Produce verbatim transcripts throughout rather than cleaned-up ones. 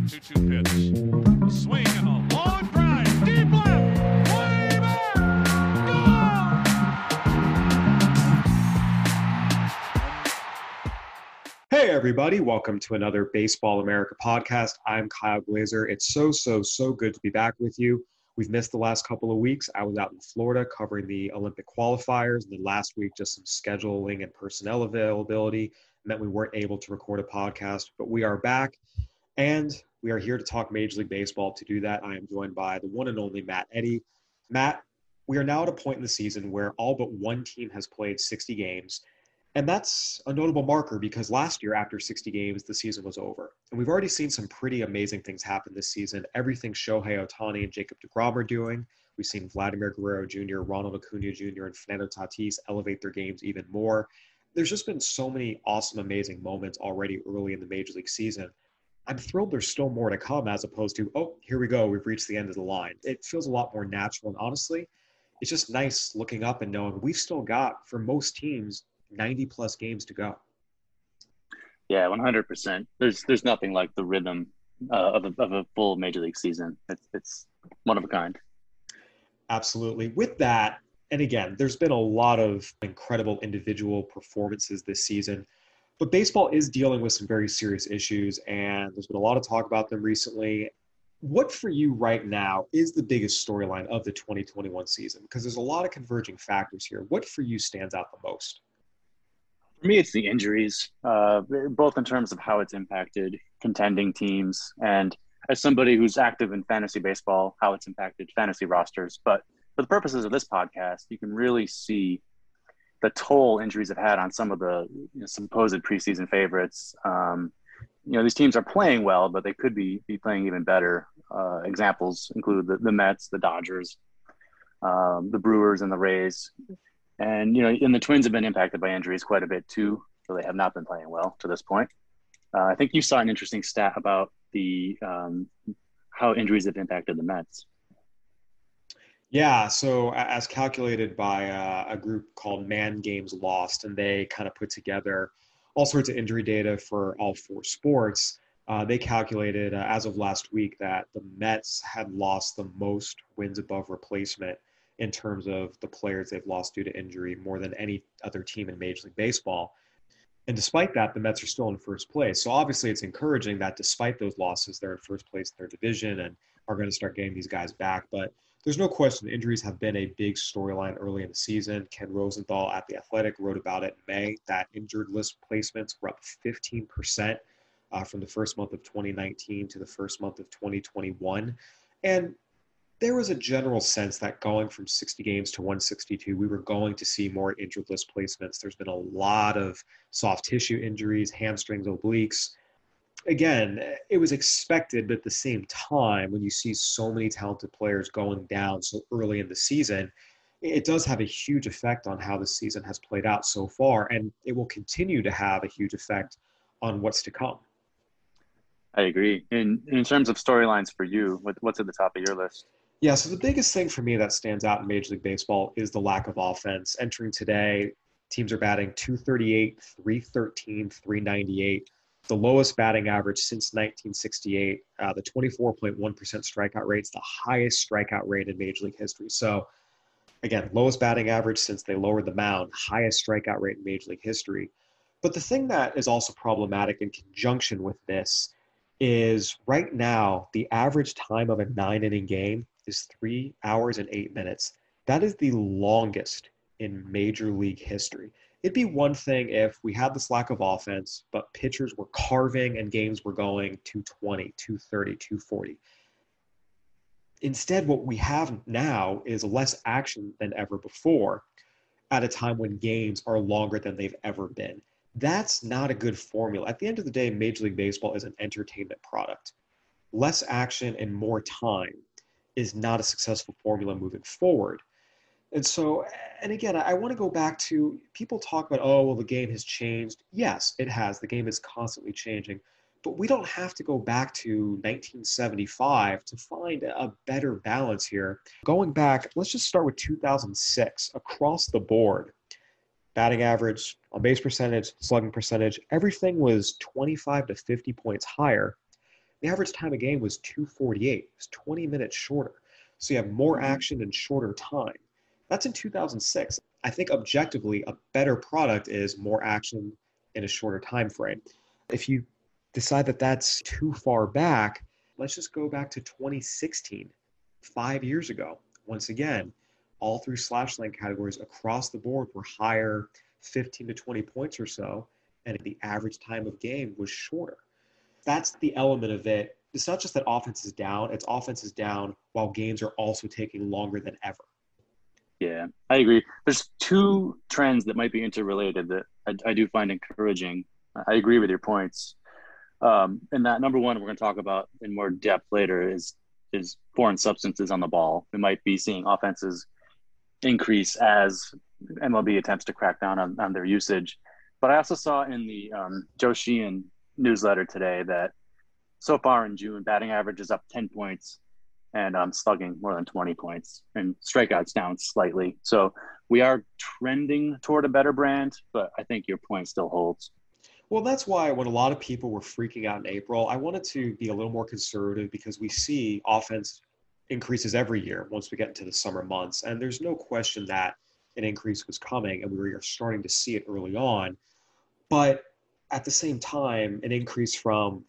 two two pitch. A swing and a long drive. Deep left. Way back. Gone! Hey, everybody. Welcome to another Baseball America podcast. I'm Kyle Glazer. It's so, so, so good to be back with you. We've missed the last couple of weeks. I was out in Florida covering the Olympic qualifiers. And then last week, just some scheduling and personnel availability meant we weren't able to record a podcast. But we are back, and we are here to talk Major League Baseball. To do that, I am joined by the one and only Matt Eddy. Matt, we are now at a point in the season where all but one team has played sixty games. And that's a notable marker because last year, after sixty games, the season was over. And we've already seen some pretty amazing things happen this season. Everything Shohei Ohtani and Jacob deGrom are doing. We've seen Vladimir Guerrero Junior, Ronald Acuna Junior, and Fernando Tatis elevate their games even more. There's just been so many awesome, amazing moments already early in the Major League season. I'm thrilled there's still more to come as opposed to, oh, here we go, we've reached the end of the line. It feels a lot more natural. And honestly, it's just nice looking up and knowing we've still got, for most teams, ninety plus games to go. Yeah, one hundred percent. There's there's nothing like the rhythm uh, of, a, of a full Major League season. It's, it's one of a kind. Absolutely. With that, and again, there's been a lot of incredible individual performances this season, but baseball is dealing with some very serious issues, and there's been a lot of talk about them recently. What for you right now is the biggest storyline of the twenty twenty-one season? Because there's a lot of converging factors here. What for you stands out the most? For me, it's the injuries, uh, both in terms of how it's impacted contending teams and as somebody who's active in fantasy baseball, how it's impacted fantasy rosters. But for the purposes of this podcast, you can really see the toll injuries have had on some of the you know, supposed preseason favorites. Um, you know, these teams are playing well, but they could be be playing even better. Uh, examples include the, the Mets, the Dodgers, um, the Brewers, and the Rays. And, you know, and the Twins have been impacted by injuries quite a bit too, so they have not been playing well to this point. Uh, I think you saw an interesting stat about the um, how injuries have impacted the Mets. Yeah, so as calculated by uh, a group called Man Games Lost, and they kind of put together all sorts of injury data for all four sports, uh, they calculated uh, as of last week that the Mets had lost the most wins above replacement in terms of the players they've lost due to injury, more than any other team in Major League Baseball. And despite that, the Mets are still in first place. So obviously it's encouraging that despite those losses, they're in first place in their division and are going to start getting these guys back. But there's no question injuries have been a big storyline early in the season. Ken Rosenthal at The Athletic wrote about it in May, that injured list placements were up fifteen percent uh, from the first month of twenty nineteen to the first month of twenty twenty-one. And there was a general sense that going from sixty games to one sixty-two, we were going to see more injured list placements. There's been a lot of soft tissue injuries, hamstrings, obliques. Again, it was expected, but at the same time, when you see so many talented players going down so early in the season, it does have a huge effect on how the season has played out so far, and it will continue to have a huge effect on what's to come. I agree. In in terms of storylines for you, what, what's at the top of your list? Yeah, so the biggest thing for me that stands out in Major League Baseball is the lack of offense. Entering today, teams are batting two thirty-eight, three thirteen, three ninety-eight, the lowest batting average since nineteen sixty-eight. Uh, the twenty-four point one percent strikeout rate is the highest strikeout rate in Major League history. So, again, lowest batting average since they lowered the mound, highest strikeout rate in Major League history. But the thing that is also problematic in conjunction with this is right now the average time of a nine-inning game is three hours and eight minutes. That is the longest in Major League history. It'd be one thing if we had this lack of offense, but pitchers were carving and games were going two twenty, two thirty, two forty. Instead, what we have now is less action than ever before at a time when games are longer than they've ever been. That's not a good formula. At the end of the day, Major League Baseball is an entertainment product. Less action and more time is not a successful formula moving forward. And so, and again, I want to go back to, people talk about, oh, well, the game has changed. Yes, it has. The game is constantly changing. But we don't have to go back to nineteen seventy-five to find a better balance here. Going back, let's just start with two thousand six. Across the board, batting average, on-base percentage, slugging percentage, everything was twenty-five to fifty points higher. The average time of game was two forty-eight. It was twenty minutes shorter. So you have more Mhm. action in shorter time. That's in two thousand six. I think objectively, a better product is more action in a shorter time frame. If you decide that that's too far back, let's just go back to twenty sixteen, five years ago. Once again, all three slash lane categories across the board were higher, fifteen to twenty points or so, and the average time of game was shorter. That's the element of it. It's not just that offense is down, it's offense is down while games are also taking longer than ever. Yeah, I agree. There's two trends that might be interrelated that I, I do find encouraging. I agree with your points. Um, and that number one, we're going to talk about in more depth later is is foreign substances on the ball. We might be seeing offenses increase as M L B attempts to crack down on, on their usage. But I also saw in the um, Joe Sheehan newsletter today that so far in June, batting average is up ten points and um, slugging more than twenty points and strikeouts down slightly. So we are trending toward a better brand, but I think your point still holds. Well, that's why when a lot of people were freaking out in April, I wanted to be a little more conservative because we see offense increases every year once we get into the summer months. And there's no question that an increase was coming and we were starting to see it early on. But at the same time, an increase from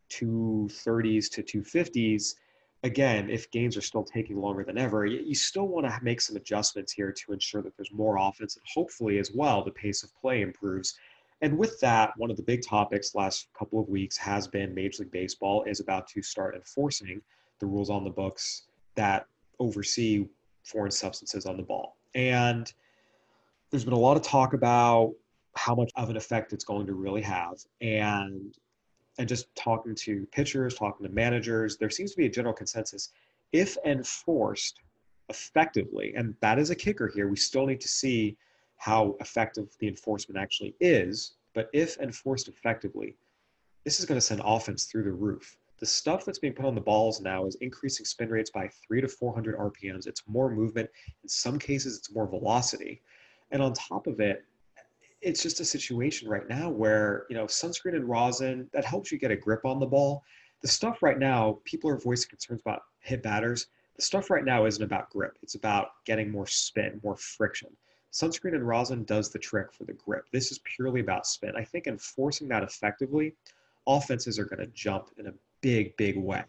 two thirties to two fifties, again, if games are still taking longer than ever, you still want to make some adjustments here to ensure that there's more offense and hopefully as well the pace of play improves. And with that, one of the big topics last couple of weeks has been Major League Baseball is about to start enforcing the rules on the books that oversee foreign substances on the ball. And there's been a lot of talk about how much of an effect it's going to really have. And and just talking to pitchers, talking to managers, there seems to be a general consensus. If enforced effectively, and that is a kicker here, we still need to see how effective the enforcement actually is, but if enforced effectively, this is going to send offense through the roof. The stuff that's being put on the balls now is increasing spin rates by three to four hundred R P Ms. It's more movement. In some cases, it's more velocity. And on top of it, it's just a situation right now where, you know, sunscreen and rosin, that helps you get a grip on the ball. The stuff right now, people are voicing concerns about hit batters. The stuff right now isn't about grip. It's about getting more spin, more friction. Sunscreen and rosin does the trick for the grip. This is purely about spin. I think enforcing that effectively, offenses are going to jump in a big, big way.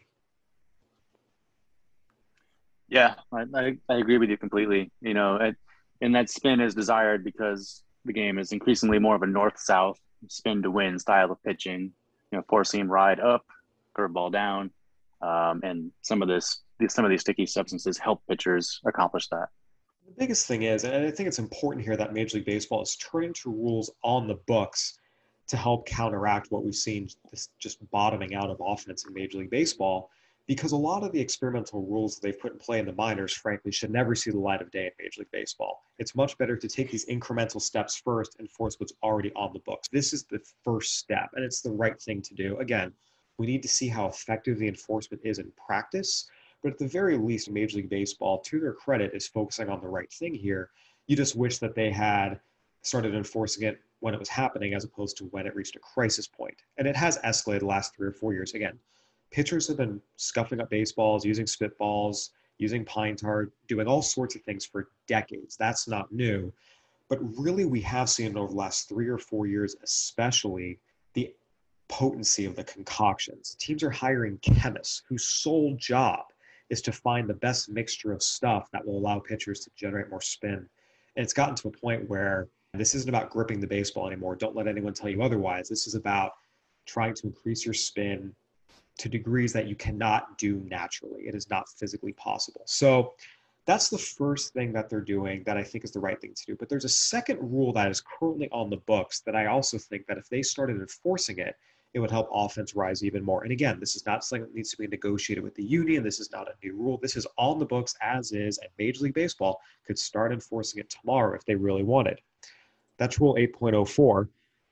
Yeah, I, I, I agree with you completely. You know, it, and that spin is desired because the game is increasingly more of a north-south spin to win style of pitching. You know, four-seam ride up, curveball down, um, and some of this, some of these sticky substances help pitchers accomplish that. The biggest thing is, and I think it's important here that Major League Baseball is turning to rules on the books to help counteract what we've seen, this just bottoming out of offense in Major League Baseball, because a lot of the experimental rules that they've put in play in the minors, frankly, should never see the light of day in Major League Baseball. It's much better to take these incremental steps first and enforce what's already on the books. This is the first step, and it's the right thing to do. Again, we need to see how effective the enforcement is in practice, but at the very least, Major League Baseball, to their credit, is focusing on the right thing here. You just wish that they had started enforcing it when it was happening as opposed to when it reached a crisis point. And it has escalated the last three or four years. Again, pitchers have been scuffing up baseballs, using spitballs, using pine tar, doing all sorts of things for decades. That's not new. But really, we have seen over the last three or four years, especially, the potency of the concoctions. Teams are hiring chemists whose sole job is to find the best mixture of stuff that will allow pitchers to generate more spin. And it's gotten to a point where this isn't about gripping the baseball anymore. Don't let anyone tell you otherwise. This is about trying to increase your spin to degrees that you cannot do naturally. It is not physically possible. So that's the first thing that they're doing that I think is the right thing to do. But there's a second rule that is currently on the books that I also think that if they started enforcing it, it would help offense rise even more. And again, this is not something that needs to be negotiated with the union. This is not a new rule. This is on the books as is, and Major League Baseball could start enforcing it tomorrow if they really wanted. That's Rule eight point oh four.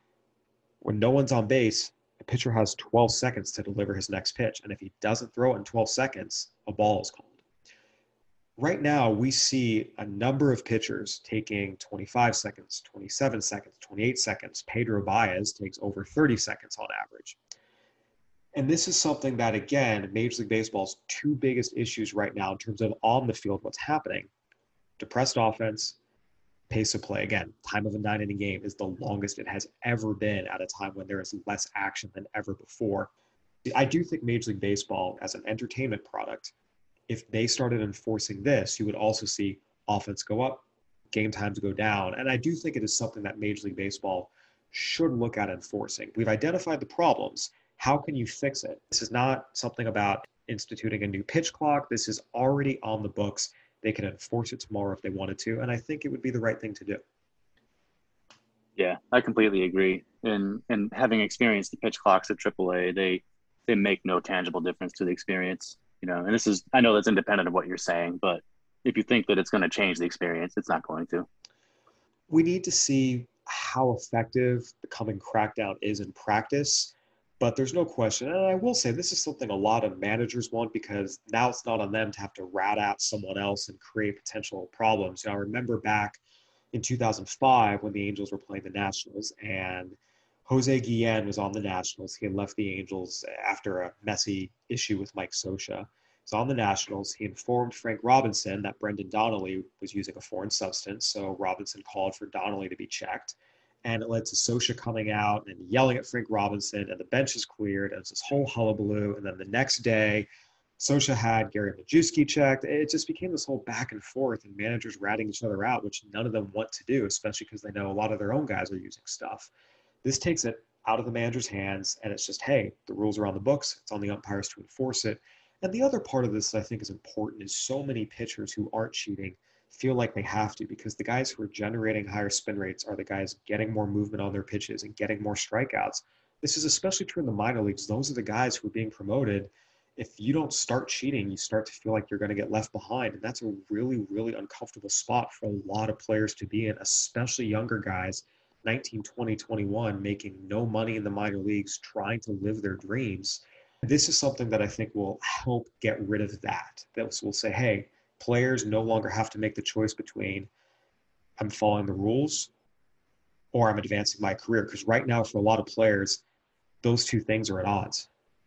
When no one's on base, a pitcher has twelve seconds to deliver his next pitch. And if he doesn't throw it in twelve seconds, a ball is called. Right now, we see a number of pitchers taking twenty-five seconds, twenty-seven seconds, twenty-eight seconds. Pedro Baez takes over thirty seconds on average. And this is something that, again, Major League Baseball's two biggest issues right now in terms of on the field, what's happening. Depressed offense, pace of play. Again, time of a nine inning game is the longest it has ever been at a time when there is less action than ever before. I do think Major League Baseball, as an entertainment product, if they started enforcing this, you would also see offense go up, game times go down. And I do think it is something that Major League Baseball should look at enforcing. We've identified the problems. How can you fix it? This is not something about instituting a new pitch clock. This is already on the books. They can enforce it tomorrow if they wanted to. And I think it would be the right thing to do. Yeah, I completely agree. And and having experienced the pitch clocks at triple A, they they make no tangible difference to the experience. You know, and this is, I know that's independent of what you're saying, but if you think that it's going to change the experience, it's not going to. We need to see how effective the coming crackdown is in practice, but there's no question. And I will say this is something a lot of managers want, because now it's not on them to have to rat at someone else and create potential problems. You know, I remember back in two thousand five when the Angels were playing the Nationals, and Jose Guillen was on the Nationals. He had left the Angels after a messy issue with Mike Scioscia. He's on the Nationals. He informed Frank Robinson that Brendan Donnelly was using a foreign substance, so Robinson called for Donnelly to be checked. And it led to Scioscia coming out and yelling at Frank Robinson, and the bench is cleared, and it's this whole hullabaloo. And then the next day, Scioscia had Gary Majewski checked. It just became this whole back and forth, and managers ratting each other out, which none of them want to do, especially because they know a lot of their own guys are using stuff. This takes it out of the manager's hands, and it's just, hey, the rules are on the books. It's on the umpires to enforce it. And the other part of this that I think is important is so many pitchers who aren't cheating feel like they have to, because the guys who are generating higher spin rates are the guys getting more movement on their pitches and getting more strikeouts. This is especially true in the minor leagues. Those are the guys who are being promoted. If you don't start cheating, you start to feel like you're going to get left behind. And that's a really, really uncomfortable spot for a lot of players to be in, especially younger guys, nineteen, twenty, twenty-one, making no money in the minor leagues, trying to live their dreams. This is something that I think will help get rid of that. That will say, hey, players no longer have to make the choice between I'm following the rules or I'm advancing my career. Because right now, for a lot of players, those two things are at odds.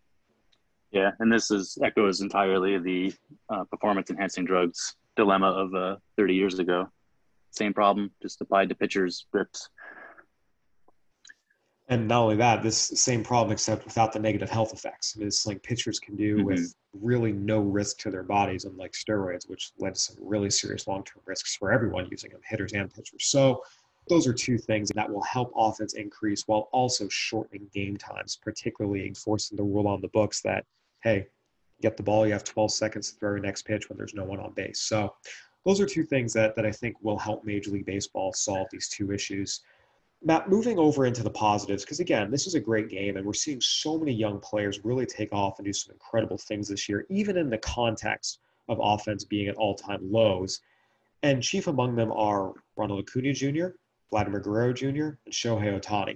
Yeah, and this is echoes entirely the uh, performance-enhancing drugs dilemma of uh, thirty years ago. Same problem, just applied to pitchers' grips. And not only that, this same problem, except without the negative health effects. I mean, it's like pitchers can do mm-hmm. with really no risk to their bodies, unlike steroids, which led to some really serious long-term risks for everyone using them, hitters and pitchers. So those are two things that will help offense increase while also shortening game times, particularly enforcing the rule on the books that, hey, get the ball, you have twelve seconds to throw your next pitch when there's no one on base. So those are two things that, that I think will help Major League Baseball solve these two issues. Matt, moving over into the positives, because again, this is a great game, and we're seeing so many young players really take off and do some incredible things this year, even in the context of offense being at all-time lows. And chief among them are Ronald Acuna Junior, Vladimir Guerrero Junior, and Shohei Ohtani.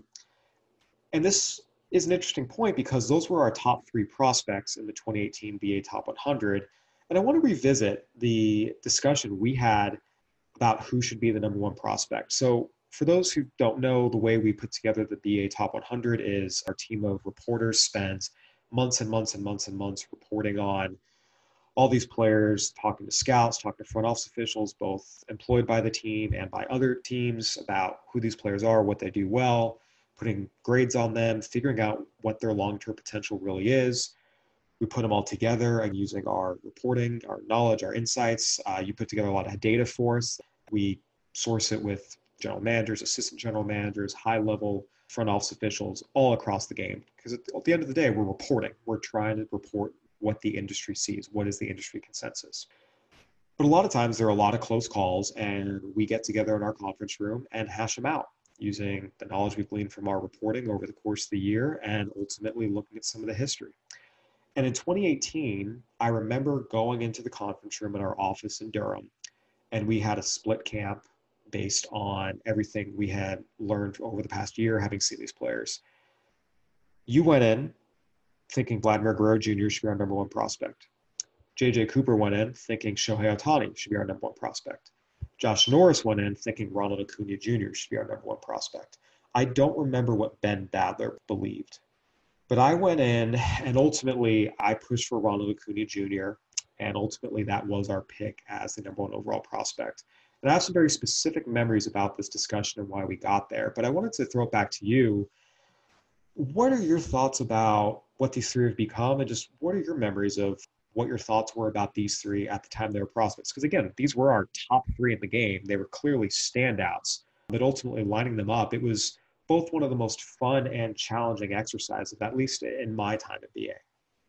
And this is an interesting point because those were our top three prospects in the twenty eighteen B A Top one hundred. And I want to revisit the discussion we had about who should be the number one prospect. So for those who don't know, the way we put together the B A Top one hundred is our team of reporters spends months and months and months and months reporting on all these players, talking to scouts, talking to front office officials, both employed by the team and by other teams, about who these players are, what they do well, putting grades on them, figuring out what their long-term potential really is. We put them all together and using our reporting, our knowledge, our insights. Uh, you put together a lot of data for us. We source it with general managers, assistant general managers, high-level front office officials all across the game. Because at the end of the day, we're reporting. We're trying to report what the industry sees. What is the industry consensus? But a lot of times there are a lot of close calls, and we get together in our conference room and hash them out using the knowledge we've gleaned from our reporting over the course of the year and ultimately looking at some of the history. And in twenty eighteen, I remember going into the conference room in our office in Durham, and we had a split camp based on everything we had learned over the past year, having seen these players. You went in thinking Vladimir Guerrero Junior should be our number one prospect. J J Cooper went in thinking Shohei Ohtani should be our number one prospect. Josh Norris went in thinking Ronald Acuna Junior should be our number one prospect. I don't remember what Ben Badler believed. But I went in and ultimately I pushed for Ronald Acuna Junior And ultimately that was our pick as the number one overall prospect. And I have some very specific memories about this discussion and why we got there. But I wanted to throw it back to you. What are your thoughts about what these three have become, and just what are your memories of what your thoughts were about these three at the time they were prospects? Because again, these were our top three in the game. They were clearly standouts, but ultimately lining them up, it was both one of the most fun and challenging exercises, at least in my time at B A.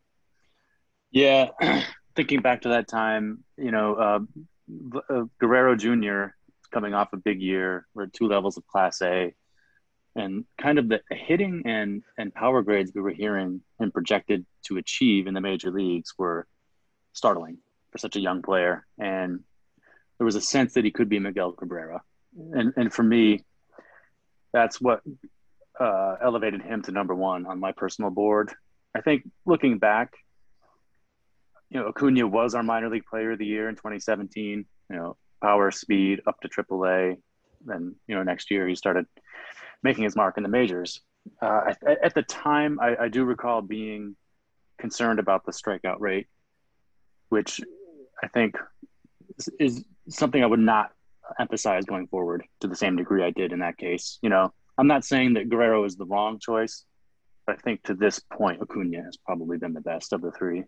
Yeah, thinking back to that time, you know, uh, uh, Guerrero Junior coming off a big year. We're at two levels of Class A. And kind of the hitting and, and power grades we were hearing him projected to achieve in the major leagues were startling for such a young player. And there was a sense that he could be Miguel Cabrera. And, and for me, that's what uh, elevated him to number one on my personal board. I think looking back, you know, Acuna was our minor league player of the year in twenty seventeen, you know, power, speed up to triple A. Then, you know, next year he started making his mark in the majors. Uh, at the time, I, I do recall being concerned about the strikeout rate, which I think is, is something I would not emphasize going forward to the same degree I did in that case. You know, I'm not saying that Guerrero is the wrong choice, but I think to this point, Acuna has probably been the best of the three.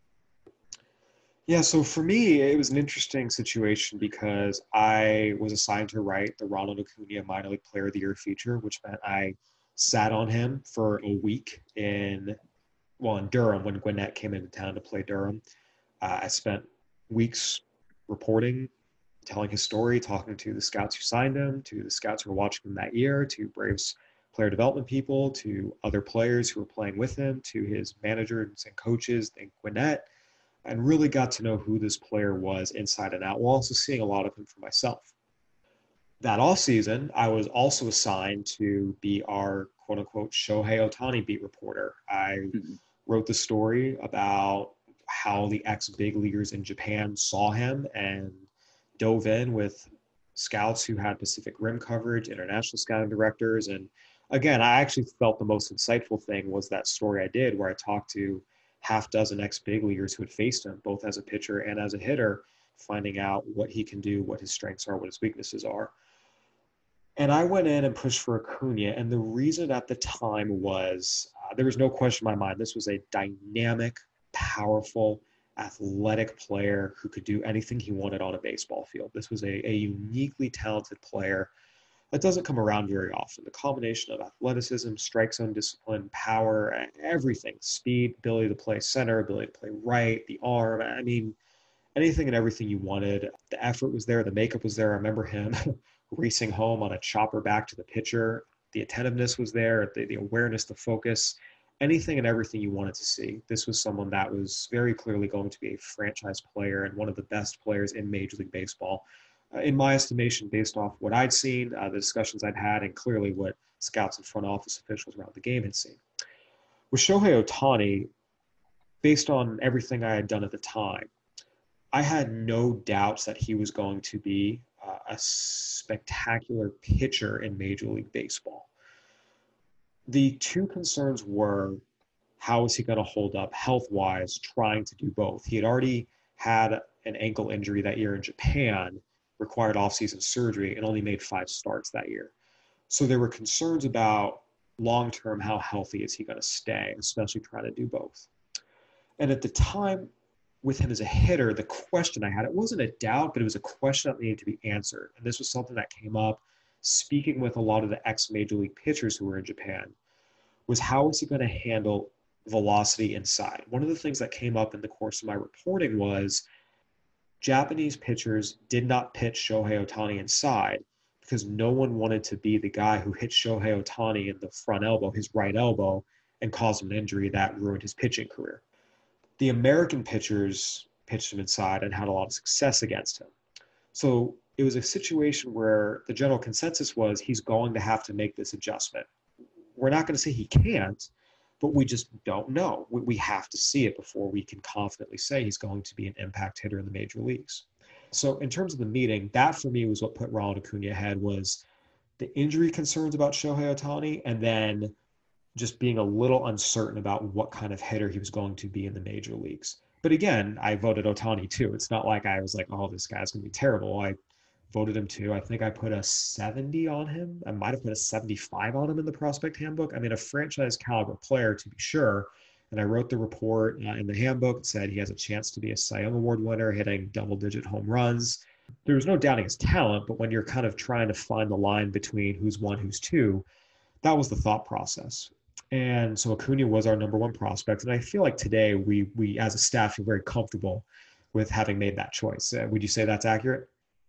Yeah, so for me, it was an interesting situation because I was assigned to write the Ronald Acuna Minor League Player of the Year feature, which meant I sat on him for a week in, well, in Durham when Gwinnett came into town to play Durham. Uh, I spent weeks reporting, telling his story, talking to the scouts who signed him, to the scouts who were watching him that year, to Braves player development people, to other players who were playing with him, to his managers and coaches in Gwinnett, and really got to know who this player was inside and out, while also seeing a lot of him for myself. That offseason, I was also assigned to be our quote-unquote Shohei Ohtani beat reporter. I mm-hmm. wrote the story about how the ex-big leaguers in Japan saw him and dove in with scouts who had Pacific Rim coverage, international scouting directors. And again, I actually felt the most insightful thing was that story I did where I talked to half dozen ex-big leaguers who had faced him, both as a pitcher and as a hitter, finding out what he can do, what his strengths are, what his weaknesses are. And I went in and pushed for Acuna, and the reason at the time was uh, there was no question in my mind. This was a dynamic, powerful, athletic player who could do anything he wanted on a baseball field. This was a, a uniquely talented player that doesn't come around very often. The combination of athleticism, strike zone discipline, power, everything, speed, ability to play center, ability to play right, the arm. I mean, anything and everything you wanted. The effort was there. The makeup was there. I remember him racing home on a chopper back to the pitcher. The attentiveness was there, the, the awareness, the focus, anything and everything you wanted to see. This was someone that was very clearly going to be a franchise player and one of the best players in Major League Baseball. Uh, in my estimation, based off what I'd seen, uh, the discussions I'd had, and clearly what scouts and front office officials around the game had seen. With Shohei Ohtani, based on everything I had done at the time, I had no doubts that he was going to be uh, a spectacular pitcher in Major League Baseball. The two concerns were, how is he going to hold up health-wise trying to do both? He had already had an ankle injury that year in Japan, required off-season surgery, and only made five starts that year. So there were concerns about long-term, how healthy is he going to stay, especially trying to do both. And at the time, with him as a hitter, the question I had, it wasn't a doubt, but it was a question that needed to be answered. And this was something that came up speaking with a lot of the ex-Major League pitchers who were in Japan, was how is he going to handle velocity inside? One of the things that came up in the course of my reporting was Japanese pitchers did not pitch Shohei Ohtani inside because no one wanted to be the guy who hit Shohei Ohtani in the front elbow, his right elbow, and caused him an injury that ruined his pitching career. The American pitchers pitched him inside and had a lot of success against him. So it was a situation where the general consensus was he's going to have to make this adjustment. We're not going to say he can't, but we just don't know. We, we have to see it before we can confidently say he's going to be an impact hitter in the major leagues. So in terms of the meeting, that for me was what put Ronald Acuna ahead, was the injury concerns about Shohei Ohtani, and then just being a little uncertain about what kind of hitter he was going to be in the major leagues. But again, I voted Ohtani too. It's not like I was like, oh, this guy's going to be terrible. I voted him too. I think I put a seventy on him. I might have put a seventy-five on him in the prospect handbook. I mean, a franchise caliber player to be sure. And I wrote the report uh, in the handbook. It said he has a chance to be a Cy Young Award winner, hitting double digit home runs. There was no doubting his talent, but when you're kind of trying to find the line between who's one, who's two, that was the thought process. And so Acuna was our number one prospect. And I feel like today we, we as a staff, feel very comfortable with having made that choice. Uh, would you say that's accurate?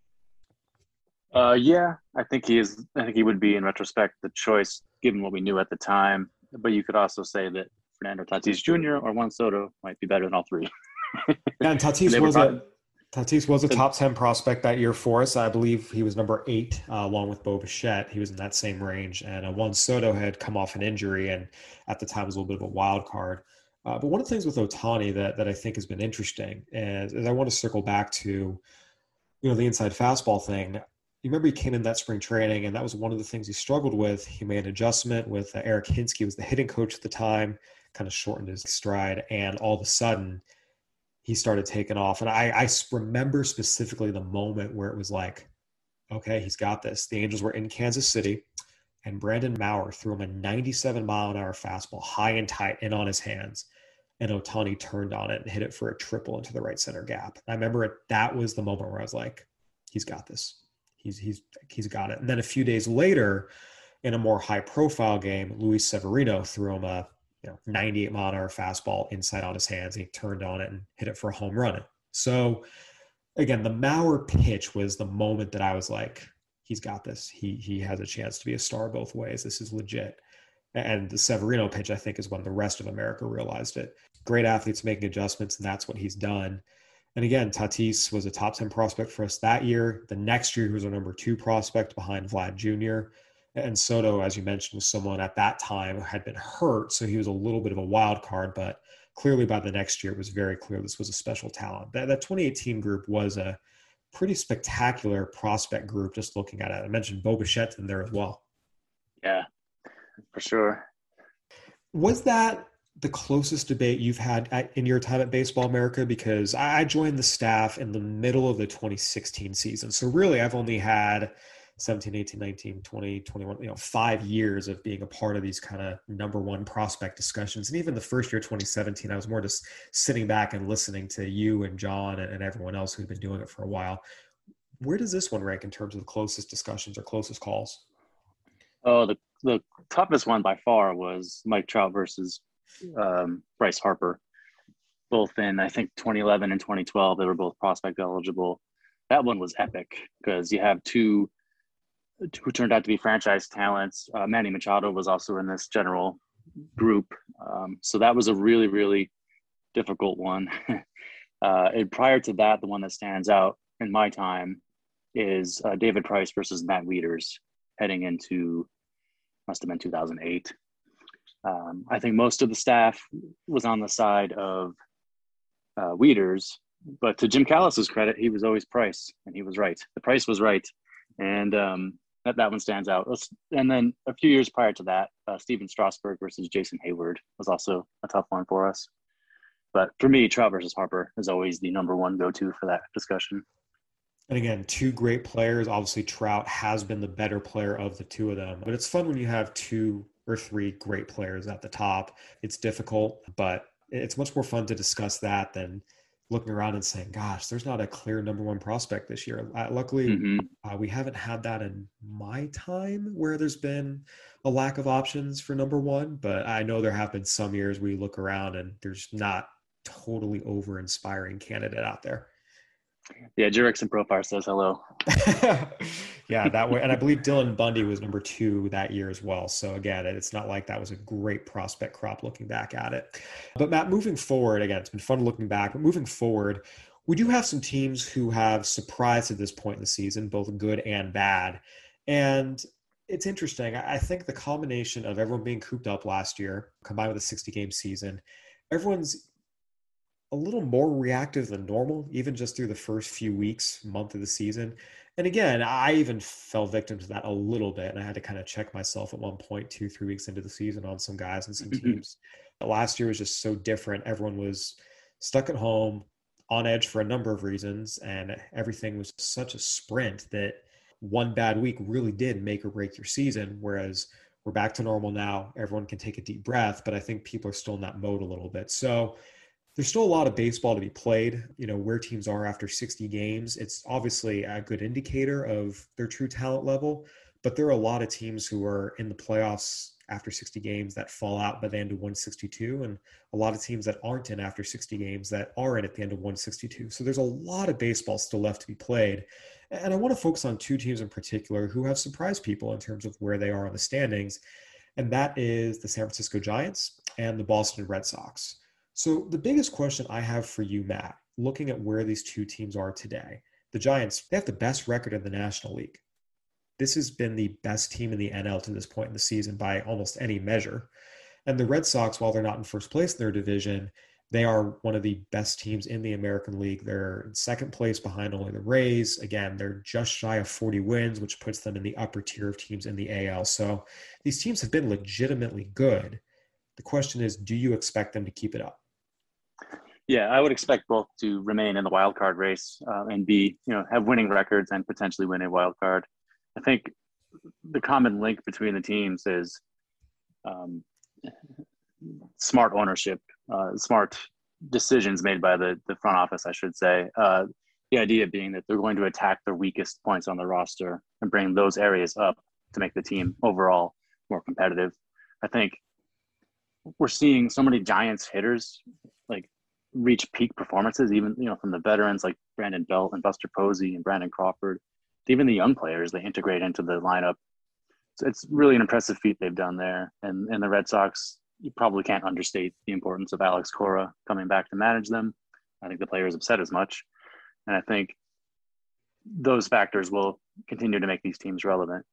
Uh, yeah, I think he is. I think he would be, in retrospect, the choice given what we knew at the time. But you could also say that Fernando Tatis Junior or Juan Soto might be better than all three. Yeah, and Tatis was probably, a Tatis was a top ten prospect that year for us. I believe he was number eight, uh, along with Bo Bichette. He was in that same range. And uh, Juan Soto had come off an injury, and at the time was a little bit of a wild card. Uh, but one of the things with Ohtani that that I think has been interesting is, is I want to circle back to, you know, the inside fastball thing. You remember he came in that spring training, and that was one of the things he struggled with. He made an adjustment with uh, Eric Hinsky, who was the hitting coach at the time, kind of shortened his stride, and all of a sudden he started taking off. And I, I remember specifically the moment where it was like, okay, he's got this. The Angels were in Kansas City, and Brandon Maurer threw him a ninety-seven mile an hour fastball, high and tight, in on his hands. And Ohtani turned on it and hit it for a triple into the right center gap. I remember it, that was the moment where I was like, he's got this. He's he's he's got it. And then a few days later, in a more high-profile game, Luis Severino threw him a you know ninety-eight mile an hour fastball inside on his hands. And he turned on it and hit it for a home run. So again, the Maurer pitch was the moment that I was like, he's got this. He he has a chance to be a star both ways. This is legit. And the Severino pitch, I think, is when the rest of America realized it. Great athletes making adjustments, and that's what he's done. And again, Tatis was a top ten prospect for us that year. The next year, he was our number two prospect behind Vlad Junior And Soto, as you mentioned, was someone at that time who had been hurt, so he was a little bit of a wild card. But clearly by the next year, it was very clear this was a special talent. That, that twenty eighteen group was a pretty spectacular prospect group, just looking at it. I mentioned Bo Bichette in there as well. Yeah, for sure. Was that the closest debate you've had at, in your time at Baseball America? Because I joined the staff in the middle of the twenty sixteen season. So really, I've only had seventeen, eighteen, nineteen, twenty, twenty-one, you know, five years of being a part of these kind of number one prospect discussions. And even the first year, twenty seventeen, I was more just sitting back and listening to you and John and, and everyone else who'd been doing it for a while. Where does this one rank in terms of the closest discussions or closest calls? Oh, the, the toughest one by far was Mike Trout versus um, Bryce Harper. Both in, I think, twenty eleven and twenty twelve, they were both prospect eligible. That one was epic because you have two who turned out to be franchise talents. Uh, Manny Machado was also in this general group. Um, so that was a really, really difficult one. uh, and prior to that, the one that stands out in my time is uh, David Price versus Matt Wieters heading into, must have been two thousand eight. Um, I think most of the staff was on the side of uh, Wieters, but to Jim Callis's credit, he was always Price, and he was right. The Price was right. And um, that, that one stands out. And then a few years prior to that, uh, Steven Strasburg versus Jason Hayward was also a tough one for us. But for me, Trout versus Harper is always the number one go-to for that discussion. And again, two great players. Obviously, Trout has been the better player of the two of them. But it's fun when you have two or three great players at the top. It's difficult, but it's much more fun to discuss that than looking around and saying, gosh, there's not a clear number one prospect this year. Uh, luckily, mm-hmm. uh, we haven't had that in my time where there's been a lack of options for number one. But I know there have been some years where you look around and there's not totally over-inspiring candidate out there. Yeah, Jurickson Profar says hello. Yeah, that way. And I believe Dylan Bundy was number two that year as well. So again, it's not like that was a great prospect crop looking back at it. But Matt, moving forward, again, it's been fun looking back, but moving forward, we do have some teams who have surprised at this point in the season, both good and bad. And it's interesting. I think the combination of everyone being cooped up last year, combined with a sixty-game season, everyone's a little more reactive than normal, even just through the first few weeks, month of the season. And again, I even fell victim to that a little bit. And I had to kind of check myself at one point, two, three weeks into the season on some guys and some teams. Last year was just so different. Everyone was stuck at home, on edge for a number of reasons. And everything was such a sprint that one bad week really did make or break your season. Whereas we're back to normal now. Everyone can take a deep breath, but I think people are still in that mode a little bit. So there's still a lot of baseball to be played. You know, where teams are after sixty games, it's obviously a good indicator of their true talent level, but there are a lot of teams who are in the playoffs after sixty games that fall out by the end of one sixty-two, and a lot of teams that aren't in after sixty games that are in at the end of one sixty-two. So there's a lot of baseball still left to be played. And I want to focus on two teams in particular who have surprised people in terms of where they are in the standings, and that is the San Francisco Giants and the Boston Red Sox. So the biggest question I have for you, Matt, looking at where these two teams are today, the Giants, they have the best record in the National League. This has been the best team in the N L to this point in the season by almost any measure. And the Red Sox, while they're not in first place in their division, they are one of the best teams in the American League. They're in second place behind only the Rays. Again, they're just shy of forty wins, which puts them in the upper tier of teams in the A L. So these teams have been legitimately good. The question is, do you expect them to keep it up? Yeah, I would expect both to remain in the wild card race uh, and be, you know, have winning records and potentially win a wild card. I think the common link between the teams is um, smart ownership, uh, smart decisions made by the, the front office, I should say. Uh, the idea being that they're going to attack the weakest points on the roster and bring those areas up to make the team overall more competitive. I think we're seeing so many Giants hitters like reach peak performances, even, you know, from the veterans like Brandon Belt and Buster Posey and Brandon Crawford, even the young players they integrate into the lineup. So it's really an impressive feat they've done there. And, and the Red Sox, you probably can't understate the importance of Alex Cora coming back to manage them. I think the players have said as much. And I think those factors will continue to make these teams relevant.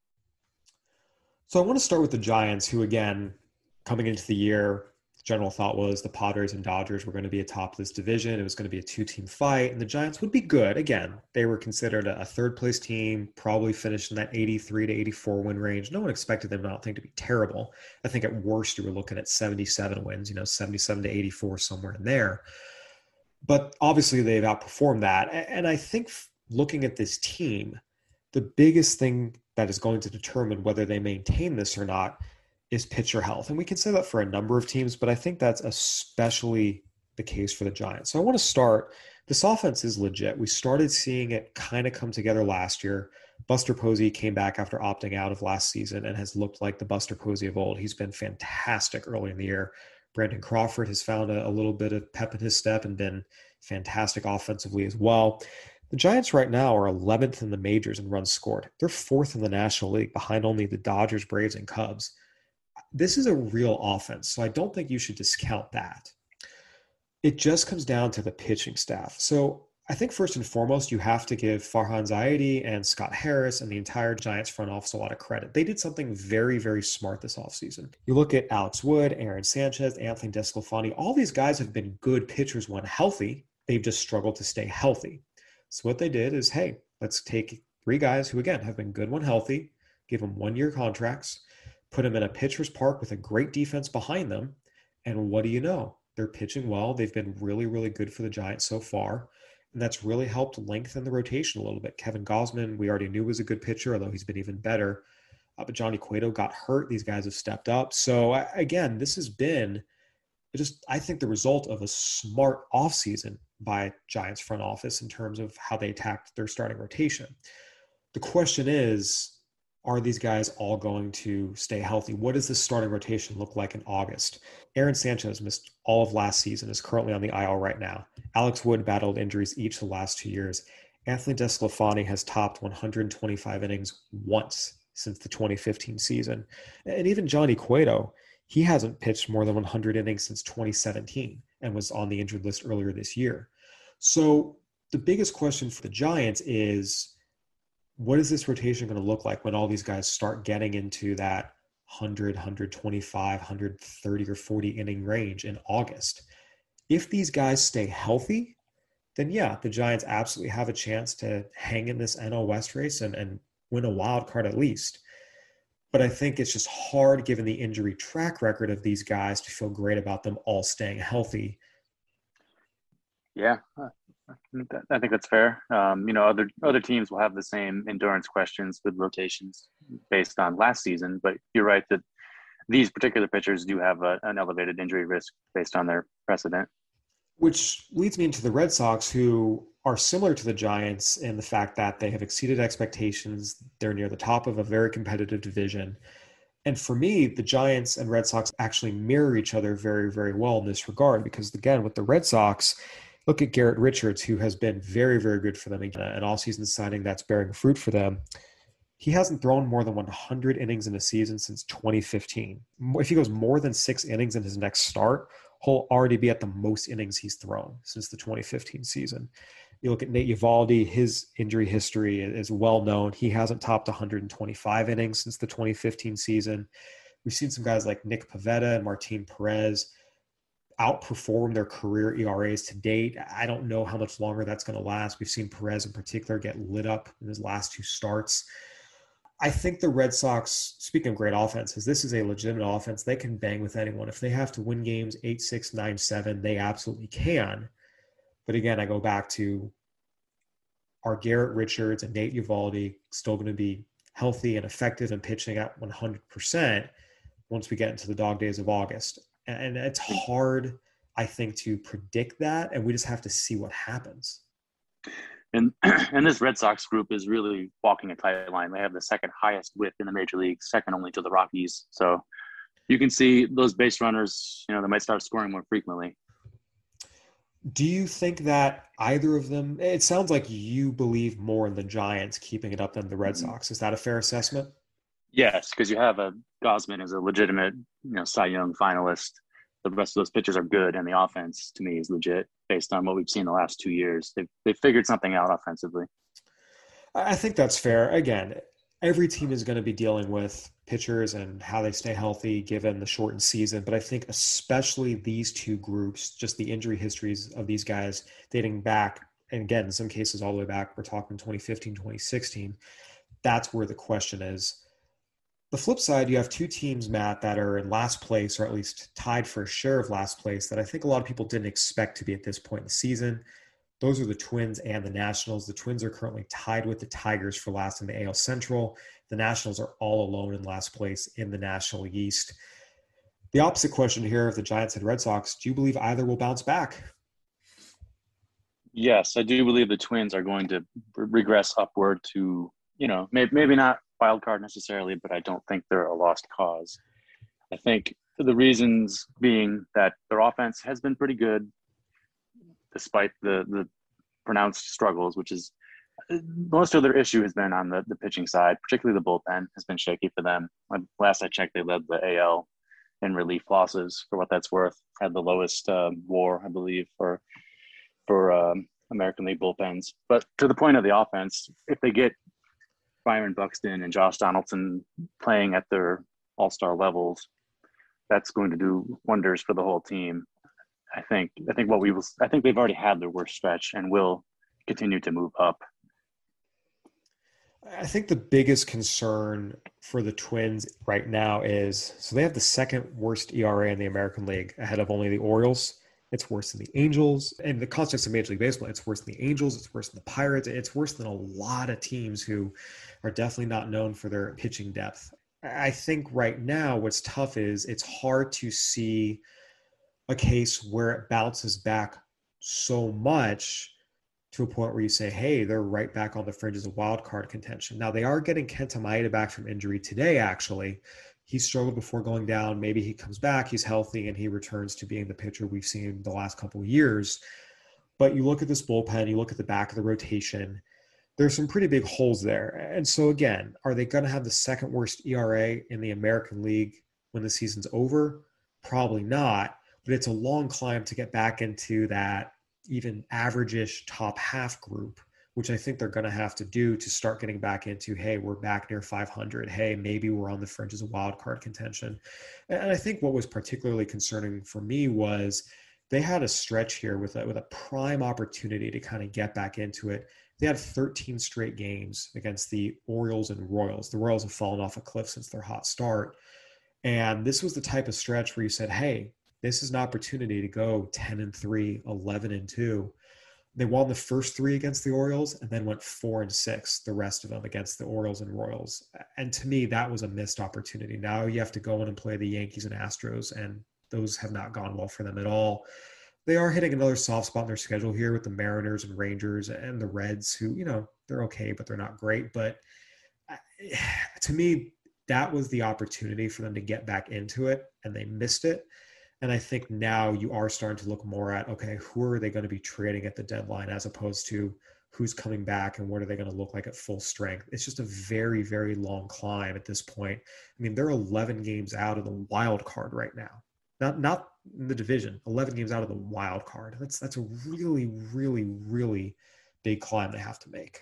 So I want to start with the Giants, who, again, coming into the year, the general thought was the Padres and Dodgers were going to be atop this division. It was going to be a two-team fight, and the Giants would be good. Again, they were considered a third-place team, probably finished in that eighty-three to eighty-four win range. No one expected them, I don't think, to be terrible. I think at worst you were looking at seventy-seven wins, you know, seventy-seven to eighty-four, somewhere in there. But obviously they've outperformed that. And I think looking at this team, the biggest thing that is going to determine whether they maintain this or not is pitcher health. And we can say that for a number of teams, but I think that's especially the case for the Giants. So I want to start, this offense is legit. We started seeing it kind of come together last year. Buster Posey came back after opting out of last season and has looked like the Buster Posey of old. He's been fantastic early in the year. Brandon Crawford has found a, a little bit of pep in his step and been fantastic offensively as well. The Giants right now are eleventh in the majors in runs scored. They're fourth in the National League behind only the Dodgers, Braves, and Cubs. This is a real offense, so I don't think you should discount that. It just comes down to the pitching staff. So I think first and foremost, you have to give Farhan Zaidi and Scott Harris and the entire Giants front office a lot of credit. They did something very, very smart this offseason. You look at Alex Wood, Aaron Sanchez, Anthony DeSclafani, all these guys have been good pitchers when healthy. They've just struggled to stay healthy. So what they did is, hey, let's take three guys who, again, have been good when healthy, give them one-year contracts, put them in a pitcher's park with a great defense behind them, and what do you know? They're pitching well. They've been really, really good for the Giants so far, and that's really helped lengthen the rotation a little bit. Kevin Gausman, we already knew was a good pitcher, although he's been even better. Uh, but Johnny Cueto got hurt. These guys have stepped up. So, again, this has been just, I think, the result of a smart offseason by Giants front office in terms of how they attacked their starting rotation. The question is, are these guys all going to stay healthy? What does this starting rotation look like in August? Aaron Sanchez missed all of last season, is currently on the I L right now. Alex Wood battled injuries each of the last two years. Anthony DeSclafani has topped one hundred twenty-five innings once since the twenty fifteen season. And even Johnny Cueto, he hasn't pitched more than one hundred innings since twenty seventeen and was on the injured list earlier this year. So the biggest question for the Giants is, what is this rotation going to look like when all these guys start getting into that one hundred, one twenty-five, one thirty or forty inning range in August? If these guys stay healthy, then yeah, the Giants absolutely have a chance to hang in this N L West race and, and win a wild card at least. But I think it's just hard, given the injury track record of these guys, to feel great about them all staying healthy. Yeah, I think that's fair. Um, you know, other other teams will have the same endurance questions with rotations based on last season, but you're right that these particular pitchers do have a, an elevated injury risk based on their precedent. Which leads me into the Red Sox, who are similar to the Giants in the fact that they have exceeded expectations. They're near the top of a very competitive division. And for me, the Giants and Red Sox actually mirror each other very, very well in this regard, because again, with the Red Sox, look at Garrett Richards, who has been very, very good for them, an all-season signing that's bearing fruit for them. He hasn't thrown more than one hundred innings in a season since twenty fifteen. If he goes more than six innings in his next start, he'll already be at the most innings he's thrown since the twenty fifteen season. You look at Nate Eovaldi, his injury history is well known. He hasn't topped one hundred twenty-five innings since the twenty fifteen season. We've seen some guys like Nick Pivetta and Martin Perez outperform their career E R As to date. I don't know how much longer that's going to last. We've seen Perez in particular get lit up in his last two starts. I think the Red Sox, speaking of great offenses, this is a legitimate offense. They can bang with anyone. If they have to win games eight six, nine seven, they absolutely can. But again, I go back to, are Garrett Richards and Nate Eovaldi still going to be healthy and effective and pitching at one hundred percent once we get into the dog days of August? And it's hard, I think, to predict that, and we just have to see what happens. And and this Red Sox group is really walking a tight line. They have the second highest whip in the major leagues, second only to the Rockies. So you can see those base runners, you know, they might start scoring more frequently. Do you think that either of them, it sounds like you believe more in the Giants keeping it up than the Red Sox. Is that a fair assessment? Yes, because you have a Gosman as a legitimate, you know, Cy Young finalist. The rest of those pitchers are good, and the offense, to me, is legit based on what we've seen the last two years. They've, they've figured something out offensively. I think that's fair. Again, every team is going to be dealing with pitchers and how they stay healthy given the shortened season. But I think especially these two groups, just the injury histories of these guys dating back, and again, in some cases all the way back, we're talking twenty fifteen, twenty sixteen, that's where the question is. The flip side, you have two teams, Matt, that are in last place, or at least tied for a share of last place, that I think a lot of people didn't expect to be at this point in the season. Those are the Twins and the Nationals. The Twins are currently tied with the Tigers for last in the A L Central. The Nationals are all alone in last place in the National East. The opposite question here of the Giants and Red Sox, do you believe either will bounce back? Yes, I do believe the Twins are going to regress upward to, you know, maybe, maybe not wild card necessarily, but I don't think they're a lost cause. I think the reasons being that their offense has been pretty good despite the, the pronounced struggles, which is most of their issue has been on the, the pitching side, particularly the bullpen has been shaky for them. Last I checked, they led the A L in relief losses for what that's worth, had the lowest uh, WAR, I believe, for, for um, American League bullpens. But to the point of the offense, if they get Byron Buxton and Josh Donaldson playing at their all-star levels, that's going to do wonders for the whole team. I think I think what we will I think they've already had their worst stretch and will continue to move up. I think the biggest concern for the Twins right now is, so they have the second worst E R A in the American League, ahead of only the Orioles. It's worse than the Angels. In the context of Major League Baseball, it's worse than the Angels. It's worse than the Pirates. It's worse than a lot of teams who are definitely not known for their pitching depth. I think right now what's tough is it's hard to see a case where it bounces back so much to a point where you say, hey, they're right back on the fringes of wild card contention. Now, they are getting Kenta Maeda back from injury today, actually. He struggled before going down. Maybe he comes back, he's healthy, and he returns to being the pitcher we've seen the last couple of years. But you look at this bullpen, you look at the back of the rotation, there's some pretty big holes there. And so, again, are they going to have the second worst E R A in the American League when the season's over? Probably not. But it's a long climb to get back into that even average-ish top half group, which I think they're going to have to do to start getting back into, hey, we're back near five hundred. Hey, maybe we're on the fringes of wild card contention. And I think what was particularly concerning for me was they had a stretch here with a, with a prime opportunity to kind of get back into it. They had thirteen straight games against the Orioles and Royals. The Royals have fallen off a cliff since their hot start. And this was the type of stretch where you said, hey, this is an opportunity to go ten and three, eleven and two. They won the first three against the Orioles and then went four and six, the rest of them against the Orioles and Royals. And to me, that was a missed opportunity. Now you have to go in and play the Yankees and Astros, and those have not gone well for them at all. They are hitting another soft spot in their schedule here with the Mariners and Rangers and the Reds, who, you know, they're okay, but they're not great. But to me, that was the opportunity for them to get back into it, and they missed it. And I think now you are starting to look more at, okay, who are they going to be trading at the deadline as opposed to who's coming back and what are they going to look like at full strength. It's just a very, very long climb at this point. I mean, they're eleven games out of the wild card right now. Not not in the division, eleven games out of the wild card. That's that's a really, really, really big climb they have to make.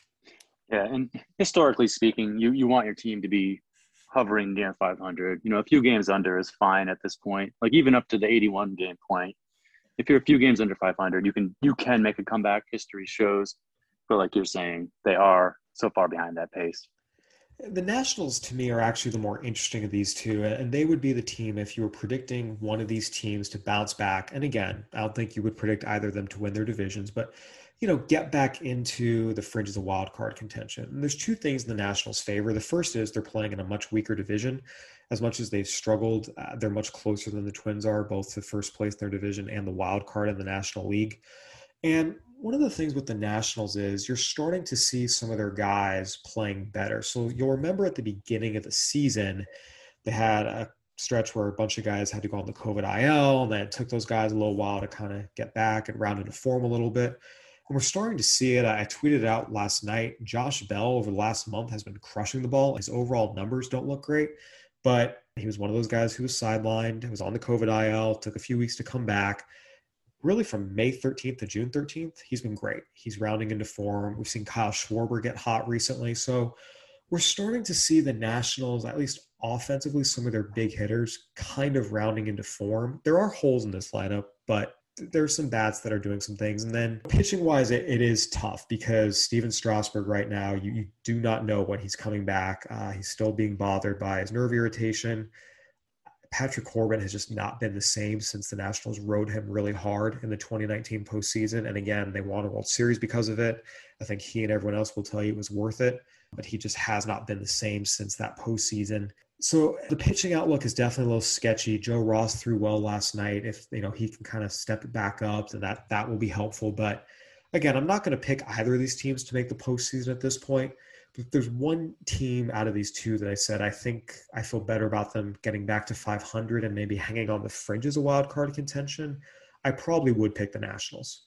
Yeah, and historically speaking, you, you want your team to be hovering near five hundred. You know, a few games under is fine at this point. Like even up to the eighty-one game point, if you're a few games under five hundred, you can you can make a comeback. History shows, but like you're saying, they are so far behind that pace. The Nationals, to me, are actually the more interesting of these two, and they would be the team if you were predicting one of these teams to bounce back. And again, I don't think you would predict either of them to win their divisions, but you know, get back into the fringes of wild card contention. And there's two things in the Nationals' favor. The first is they're playing in a much weaker division. As much as they've struggled, uh, they're much closer than the Twins are, both to first place in their division and the wild card in the National League. And one of the things with the Nationals is you're starting to see some of their guys playing better. So you'll remember at the beginning of the season, they had a stretch where a bunch of guys had to go on the COVID I L, and then it took those guys a little while to kind of get back and round into form a little bit. And we're starting to see it. I tweeted out last night, Josh Bell over the last month has been crushing the ball. His overall numbers don't look great, but he was one of those guys who was sidelined, was on the COVID I L, took a few weeks to come back. Really from May thirteenth to June thirteenth, he's been great. He's rounding into form. We've seen Kyle Schwarber get hot recently. So we're starting to see the Nationals, at least offensively, some of their big hitters kind of rounding into form. There are holes in this lineup, but there's some bats that are doing some things. And then pitching wise, it, it is tough because Steven Strasburg right now, you, you do not know when he's coming back. Uh, he's still being bothered by his nerve irritation. Patrick Corbin has just not been the same since the Nationals rode him really hard in the twenty nineteen postseason. And again, they won a World Series because of it. I think he and everyone else will tell you it was worth it, but he just has not been the same since that postseason. So the pitching outlook is definitely a little sketchy. Joe Ross threw well last night. If you know he can kind of step it back up, then that that will be helpful. But again, I'm not going to pick either of these teams to make the postseason at this point. But if there's one team out of these two that I said I think I feel better about them getting back to five hundred and maybe hanging on the fringes of wild card contention, I probably would pick the Nationals.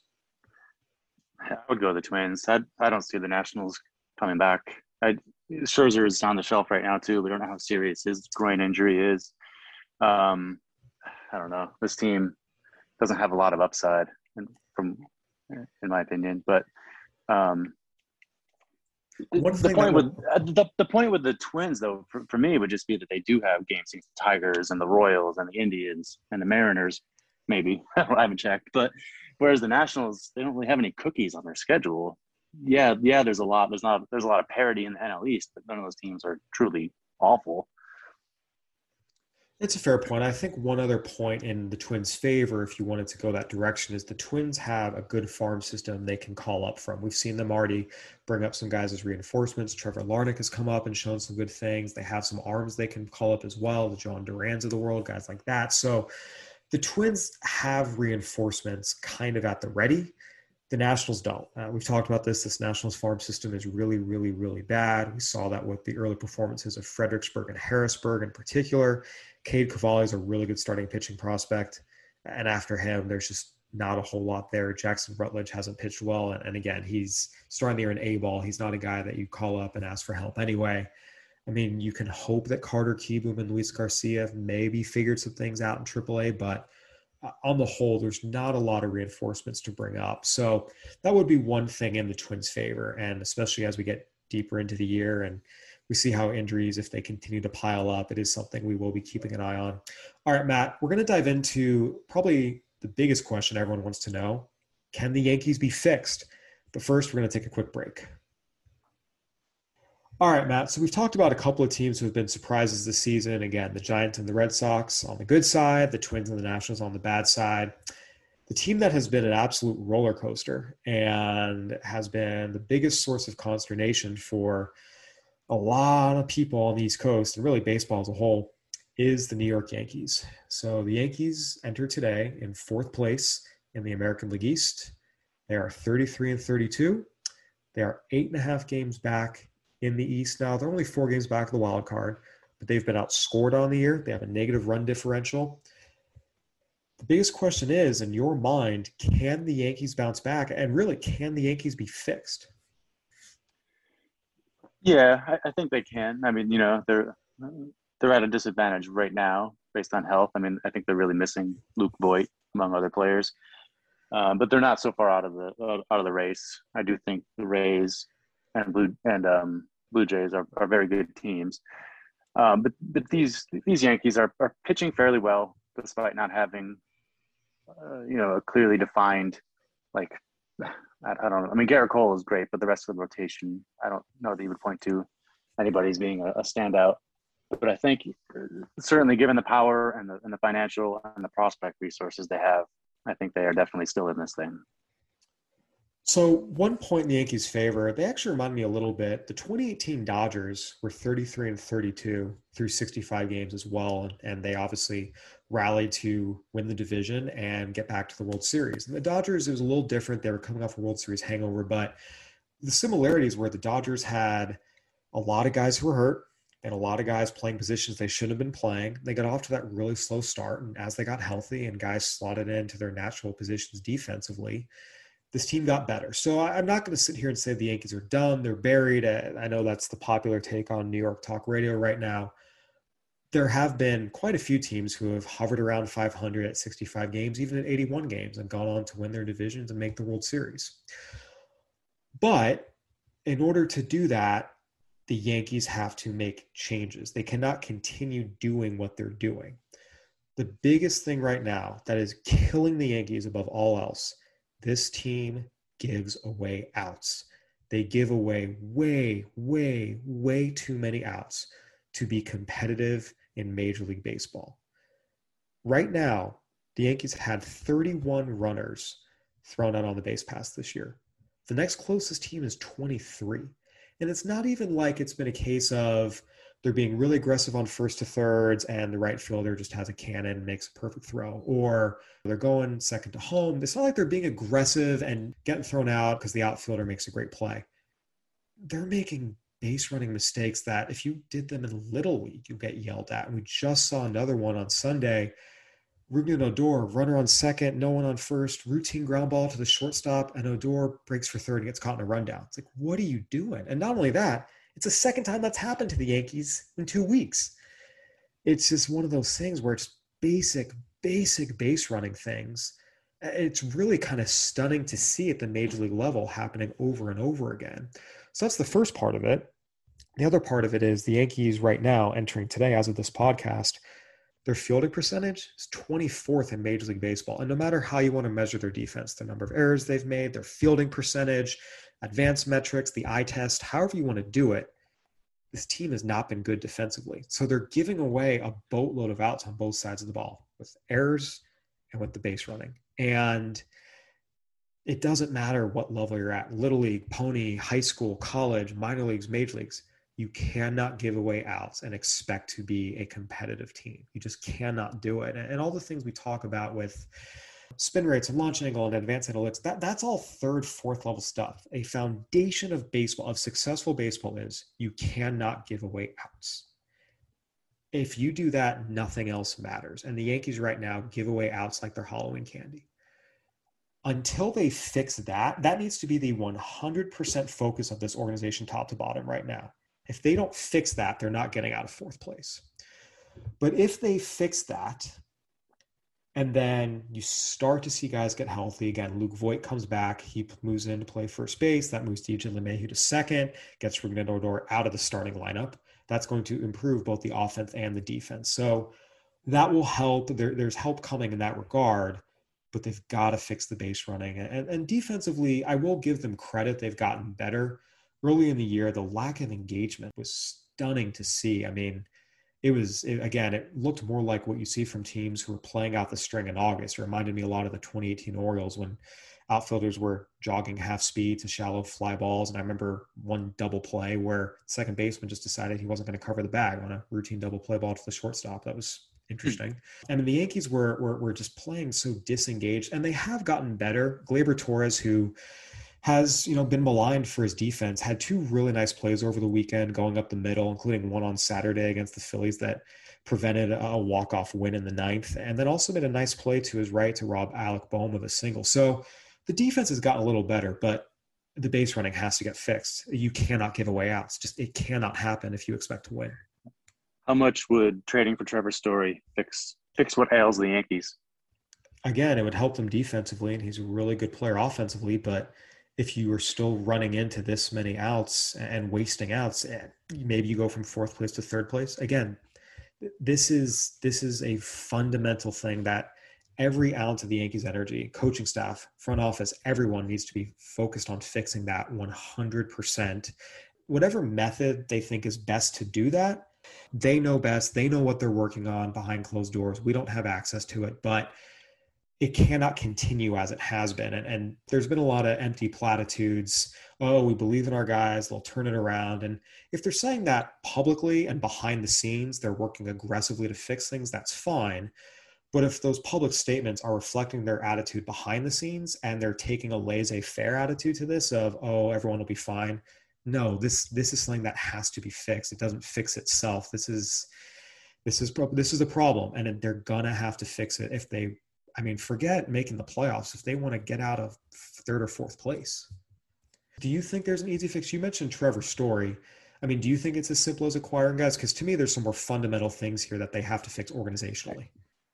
I would go the Twins. I I don't see the Nationals coming back. I, Scherzer is on the shelf right now too. We don't know how serious his groin injury is. Um, I don't know. This team doesn't have a lot of upside, in, from in my opinion. But um, the point with the, the point with the Twins, though, for, for me, would just be that they do have games against the Tigers and the Royals and the Indians and the Mariners. Maybe I haven't checked, but whereas the Nationals, they don't really have any cookies on their schedule. Yeah, yeah. There's a lot. There's not. There's a lot of parity in the N L East, but none of those teams are truly awful. It's a fair point. I think one other point in the Twins' favor, if you wanted to go that direction, is the Twins have a good farm system they can call up from. We've seen them already bring up some guys as reinforcements. Trevor Larnach has come up and shown some good things. They have some arms they can call up as well, the John Durans of the world, guys like that. So the Twins have reinforcements kind of at the ready. The Nationals don't. Uh, we've talked about this. This Nationals farm system is really, really, really bad. We saw that with the early performances of Fredericksburg and Harrisburg in particular. Cade Cavalli is a really good starting pitching prospect. And after him, there's just not a whole lot there. Jackson Rutledge hasn't pitched well. And, and again, he's starting the year in A-ball. He's not a guy that you call up and ask for help anyway. I mean, you can hope that Carter Kieboom and Luis Garcia maybe figured some things out in triple A, but on the whole, there's not a lot of reinforcements to bring up. So that would be one thing in the Twins' favor, and especially as we get deeper into the year and we see how injuries, if they continue to pile up, it is something we will be keeping an eye on. All right, Matt, we're going to dive into probably the biggest question everyone wants to know, can the Yankees be fixed? But first, we're going to take a quick break. All right, Matt. So we've talked about a couple of teams who have been surprises this season. Again, the Giants and the Red Sox on the good side, the Twins and the Nationals on the bad side. The team that has been an absolute roller coaster and has been the biggest source of consternation for a lot of people on the East Coast, and really baseball as a whole, is the New York Yankees. So the Yankees enter today in fourth place in the American League East. They are thirty-three and thirty-two. They are eight and a half games back in the East now. They're only four games back of the wild card, but they've been outscored on the year. They have a negative run differential. The biggest question is, in your mind, can the Yankees bounce back? And really, can the Yankees be fixed? Yeah, I, I think they can. I mean, you know, they're they're at a disadvantage right now based on health. I mean, I think they're really missing Luke Voit, among other players. Um, but they're not so far out of the out of the race. I do think the Rays and Blue and um, Blue Jays are, are very good teams. Um, but but these these Yankees are, are pitching fairly well despite not having uh, you know a clearly defined like I, I don't know. I mean, Garrett Cole is great, but the rest of the rotation, I don't know that you would point to anybody as being a, a standout. But I think certainly given the power and the and the financial and the prospect resources they have, I think they are definitely still in this thing. So one point in the Yankees' favor, they actually remind me a little bit. The twenty eighteen Dodgers were thirty-three and thirty-two through sixty-five games as well, and they obviously rallied to win the division and get back to the World Series. And the Dodgers, it was a little different. They were coming off a World Series hangover, but the similarities were the Dodgers had a lot of guys who were hurt and a lot of guys playing positions they shouldn't have been playing. They got off to that really slow start, and as they got healthy and guys slotted into their natural positions defensively, this team got better. So I'm not going to sit here and say the Yankees are done. They're buried. I know that's the popular take on New York talk radio right now. There have been quite a few teams who have hovered around five hundred at sixty-five games, even at eighty-one games, and gone on to win their divisions and make the World Series. But in order to do that, the Yankees have to make changes. They cannot continue doing what they're doing. The biggest thing right now that is killing the Yankees above all else, this team gives away outs. They give away way, way, way too many outs to be competitive in Major League Baseball. Right now, the Yankees had thirty-one runners thrown out on the base pass this year. The next closest team is twenty-three. And it's not even like it's been a case of they're being really aggressive on first to thirds and the right fielder just has a cannon and makes a perfect throw, or they're going second to home. It's not like they're being aggressive and getting thrown out because the outfielder makes a great play. They're making base running mistakes that if you did them in Little League, you get yelled at. And we just saw another one on Sunday. Ruben Odor, runner on second, no one on first, routine ground ball to the shortstop, and Odor breaks for third and gets caught in a rundown. It's like, what are you doing? And not only that, it's the second time that's happened to the Yankees in two weeks. It's just one of those things where it's basic, basic base running things. It's really kind of stunning to see at the Major League level happening over and over again. So that's the first part of it. The other part of it is the Yankees right now entering today as of this podcast, their fielding percentage is twenty-fourth in Major League Baseball. And no matter how you want to measure their defense, the number of errors they've made, their fielding percentage, advanced metrics, the eye test, however you want to do it, this team has not been good defensively. So they're giving away a boatload of outs on both sides of the ball with errors and with the base running. And it doesn't matter what level you're at, Little League, Pony, high school, college, minor leagues, major leagues. You cannot give away outs and expect to be a competitive team. You just cannot do it. And all the things we talk about with spin rates and launch angle and advanced analytics, that, that's all third, fourth level stuff. A foundation of baseball, of successful baseball is you cannot give away outs. If you do that, nothing else matters. And the Yankees right now give away outs like they're Halloween candy. Until they fix that, that needs to be the one hundred percent focus of this organization top to bottom right now. If they don't fix that, they're not getting out of fourth place. But if they fix that, and then you start to see guys get healthy, again, Luke Voit comes back, he moves in to play first base, that moves D J LeMahieu to second, gets Ruben Odor out of the starting lineup. That's going to improve both the offense and the defense. So that will help. There, there's help coming in that regard. but they've got to fix the base running. And, and defensively, I will give them credit. They've gotten better. Early in the year, the lack of engagement was stunning to see. I mean, it was, it, again, it looked more like what you see from teams who were playing out the string in August. It reminded me a lot of the twenty eighteen Orioles when outfielders were jogging half speed to shallow fly balls. And I remember one double play where the second baseman just decided he wasn't going to cover the bag on a routine double play ball to the shortstop. That was interesting. I mean, the Yankees were, were, were just playing so disengaged, and they have gotten better. Gleyber Torres, who has, you know, been maligned for his defense, had two really nice plays over the weekend going up the middle, including one on Saturday against the Phillies that prevented a walk-off win in the ninth, and then also made a nice play to his right to rob Alec Bohm of a single. So the defense has gotten a little better, but the base running has to get fixed. You cannot give away outs. Just, it cannot happen if you expect to win. How much would trading for Trevor Story fix fix what ails the Yankees? Again, it would help them defensively, and he's a really good player offensively, but if you are still running into this many outs and wasting outs, maybe you go from fourth place to third place. Again, this is this is a fundamental thing that every ounce of the Yankees' energy, coaching staff, front office, everyone needs to be focused on fixing that one hundred percent. Whatever method they think is best to do that, they know best. They know what they're working on behind closed doors. We don't have access to it, but it cannot continue as it has been. And, and there's been a lot of empty platitudes. Oh, we believe in our guys. They'll turn it around. And if they're saying that publicly and behind the scenes, they're working aggressively to fix things, that's fine. But if those public statements are reflecting their attitude behind the scenes and they're taking a laissez-faire attitude to this of, oh, everyone will be fine. No, this this is something that has to be fixed. It doesn't fix itself. This is this is this is a problem, and they're gonna have to fix it if they. I mean, forget making the playoffs if they want to get out of third or fourth place. Do you think there's an easy fix? You mentioned Trevor Story. I mean, do you think it's as simple as acquiring guys? Because to me, there's some more fundamental things here that they have to fix organizationally.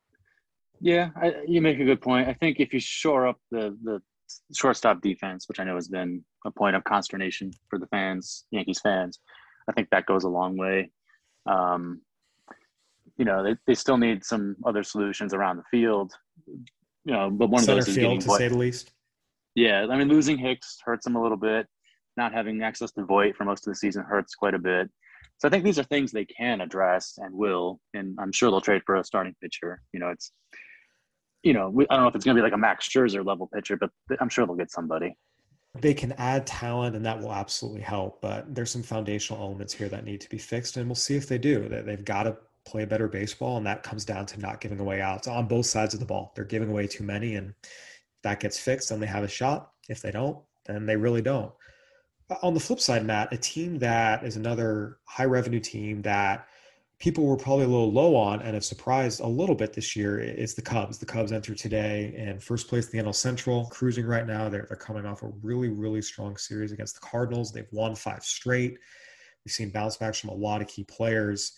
Yeah, I, you make a good point. I think if you shore up the the shortstop defense, which I know has been a point of consternation for the fans, Yankees fans, I think that goes a long way. Um, you know, they, they still need some other solutions around the field. You know, but one Center of those is field, getting to Voit. say the least. Yeah, I mean, losing Hicks hurts them a little bit. Not having access to Voit for most of the season hurts quite a bit. So I think these are things they can address and will, and I'm sure they'll trade for a starting pitcher. You know, it's, you know, we, I don't know if it's going to be like a Max Scherzer level pitcher, but I'm sure they'll get somebody. They can add talent, and that will absolutely help. But there's some foundational elements here that need to be fixed, and we'll see if they do. They've got to play better baseball, and that comes down to not giving away outs on both sides of the ball. They're giving away too many, and if that gets fixed, then they have a shot. If they don't, then they really don't. On the flip side, Matt, a team that is another high-revenue team that people were probably a little low on and have surprised a little bit this year is the Cubs. The Cubs entered today in first place in the N L Central, cruising right now. They're, they're coming off a really, really strong series against the Cardinals. They've won five straight. We've seen bounce backs from a lot of key players.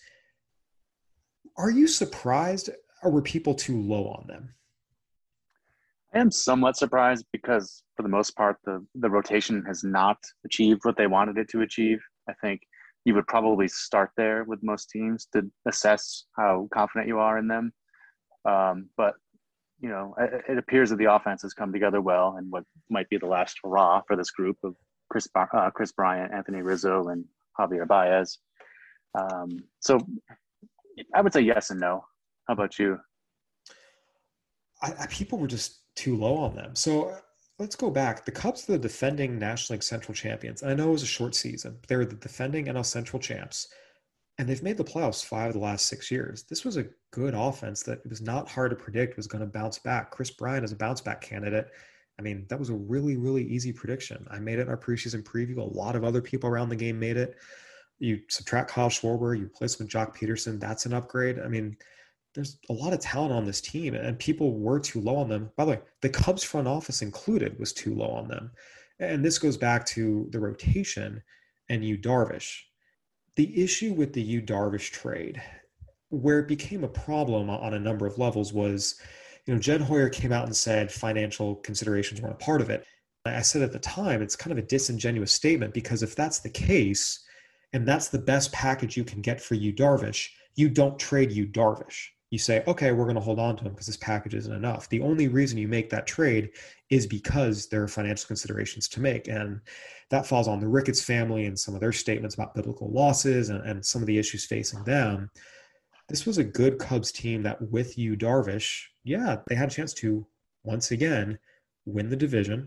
Are you surprised, or were people too low on them? I am somewhat surprised because, for the most part, the, the rotation has not achieved what they wanted it to achieve. I think you would probably start there with most teams to assess how confident you are in them. Um, but, you know, it, it appears that the offense has come together well, and what might be the last hurrah for this group of Chris, uh, Chris Bryant, Anthony Rizzo, and Javier Baez. Um, so I would say yes and no. How about you? I, I, people were just too low on them. So let's go back. The Cubs are the defending National League Central champions. I know it was a short season, but they're the defending N L Central champs, and they've made the playoffs five of the last six years. This was a good offense that it was not hard to predict was going to bounce back. Chris Bryant is a bounce back candidate. I mean, that was a really, really easy prediction. I made it in our preseason preview. A lot of other people around the game made it. You subtract Kyle Schwarber, you replace him with Jock Peterson. That's an upgrade. I mean, there's a lot of talent on this team, and people were too low on them. By the way, the Cubs front office included was too low on them. And this goes back to the rotation and Yu Darvish. The issue with the Yu Darvish trade, where it became a problem on a number of levels, was, you know, Jed Hoyer came out and said financial considerations weren't a part of it. I said at the time, it's kind of a disingenuous statement, because if that's the case, and that's the best package you can get for Yu Darvish, you don't trade Yu Darvish. you say, okay, we're going to hold on to him because this package isn't enough. The only reason you make that trade is because there are financial considerations to make. And that falls on the Ricketts family and some of their statements about biblical losses and, and some of the issues facing them. This was a good Cubs team that with Yu Darvish, yeah, they had a chance to, once again, win the division.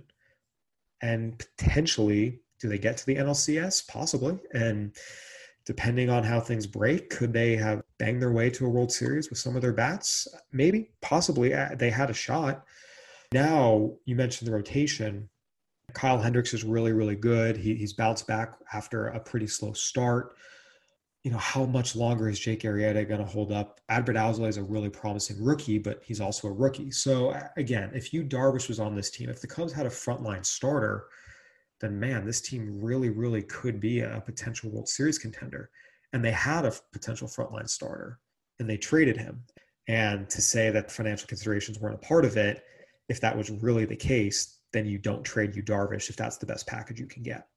And potentially, do they get to the N L C S? Possibly. And depending on how things break, could they have banged their way to a World Series with some of their bats? Maybe, possibly. They had a shot. Now, you mentioned the rotation. Kyle Hendricks is really, really good. He, he's bounced back after a pretty slow start. You know, how much longer is Jake Arrieta going to hold up? Adbert Alzolay is a really promising rookie, but he's also a rookie. So, again, if Yu Darvish was on this team, if the Cubs had a frontline starter, then man, this team really, really could be a potential World Series contender. And they had a potential frontline starter, and they traded him. And to say that financial considerations weren't a part of it, if that was really the case, then you don't trade Yu Darvish if that's the best package you can get.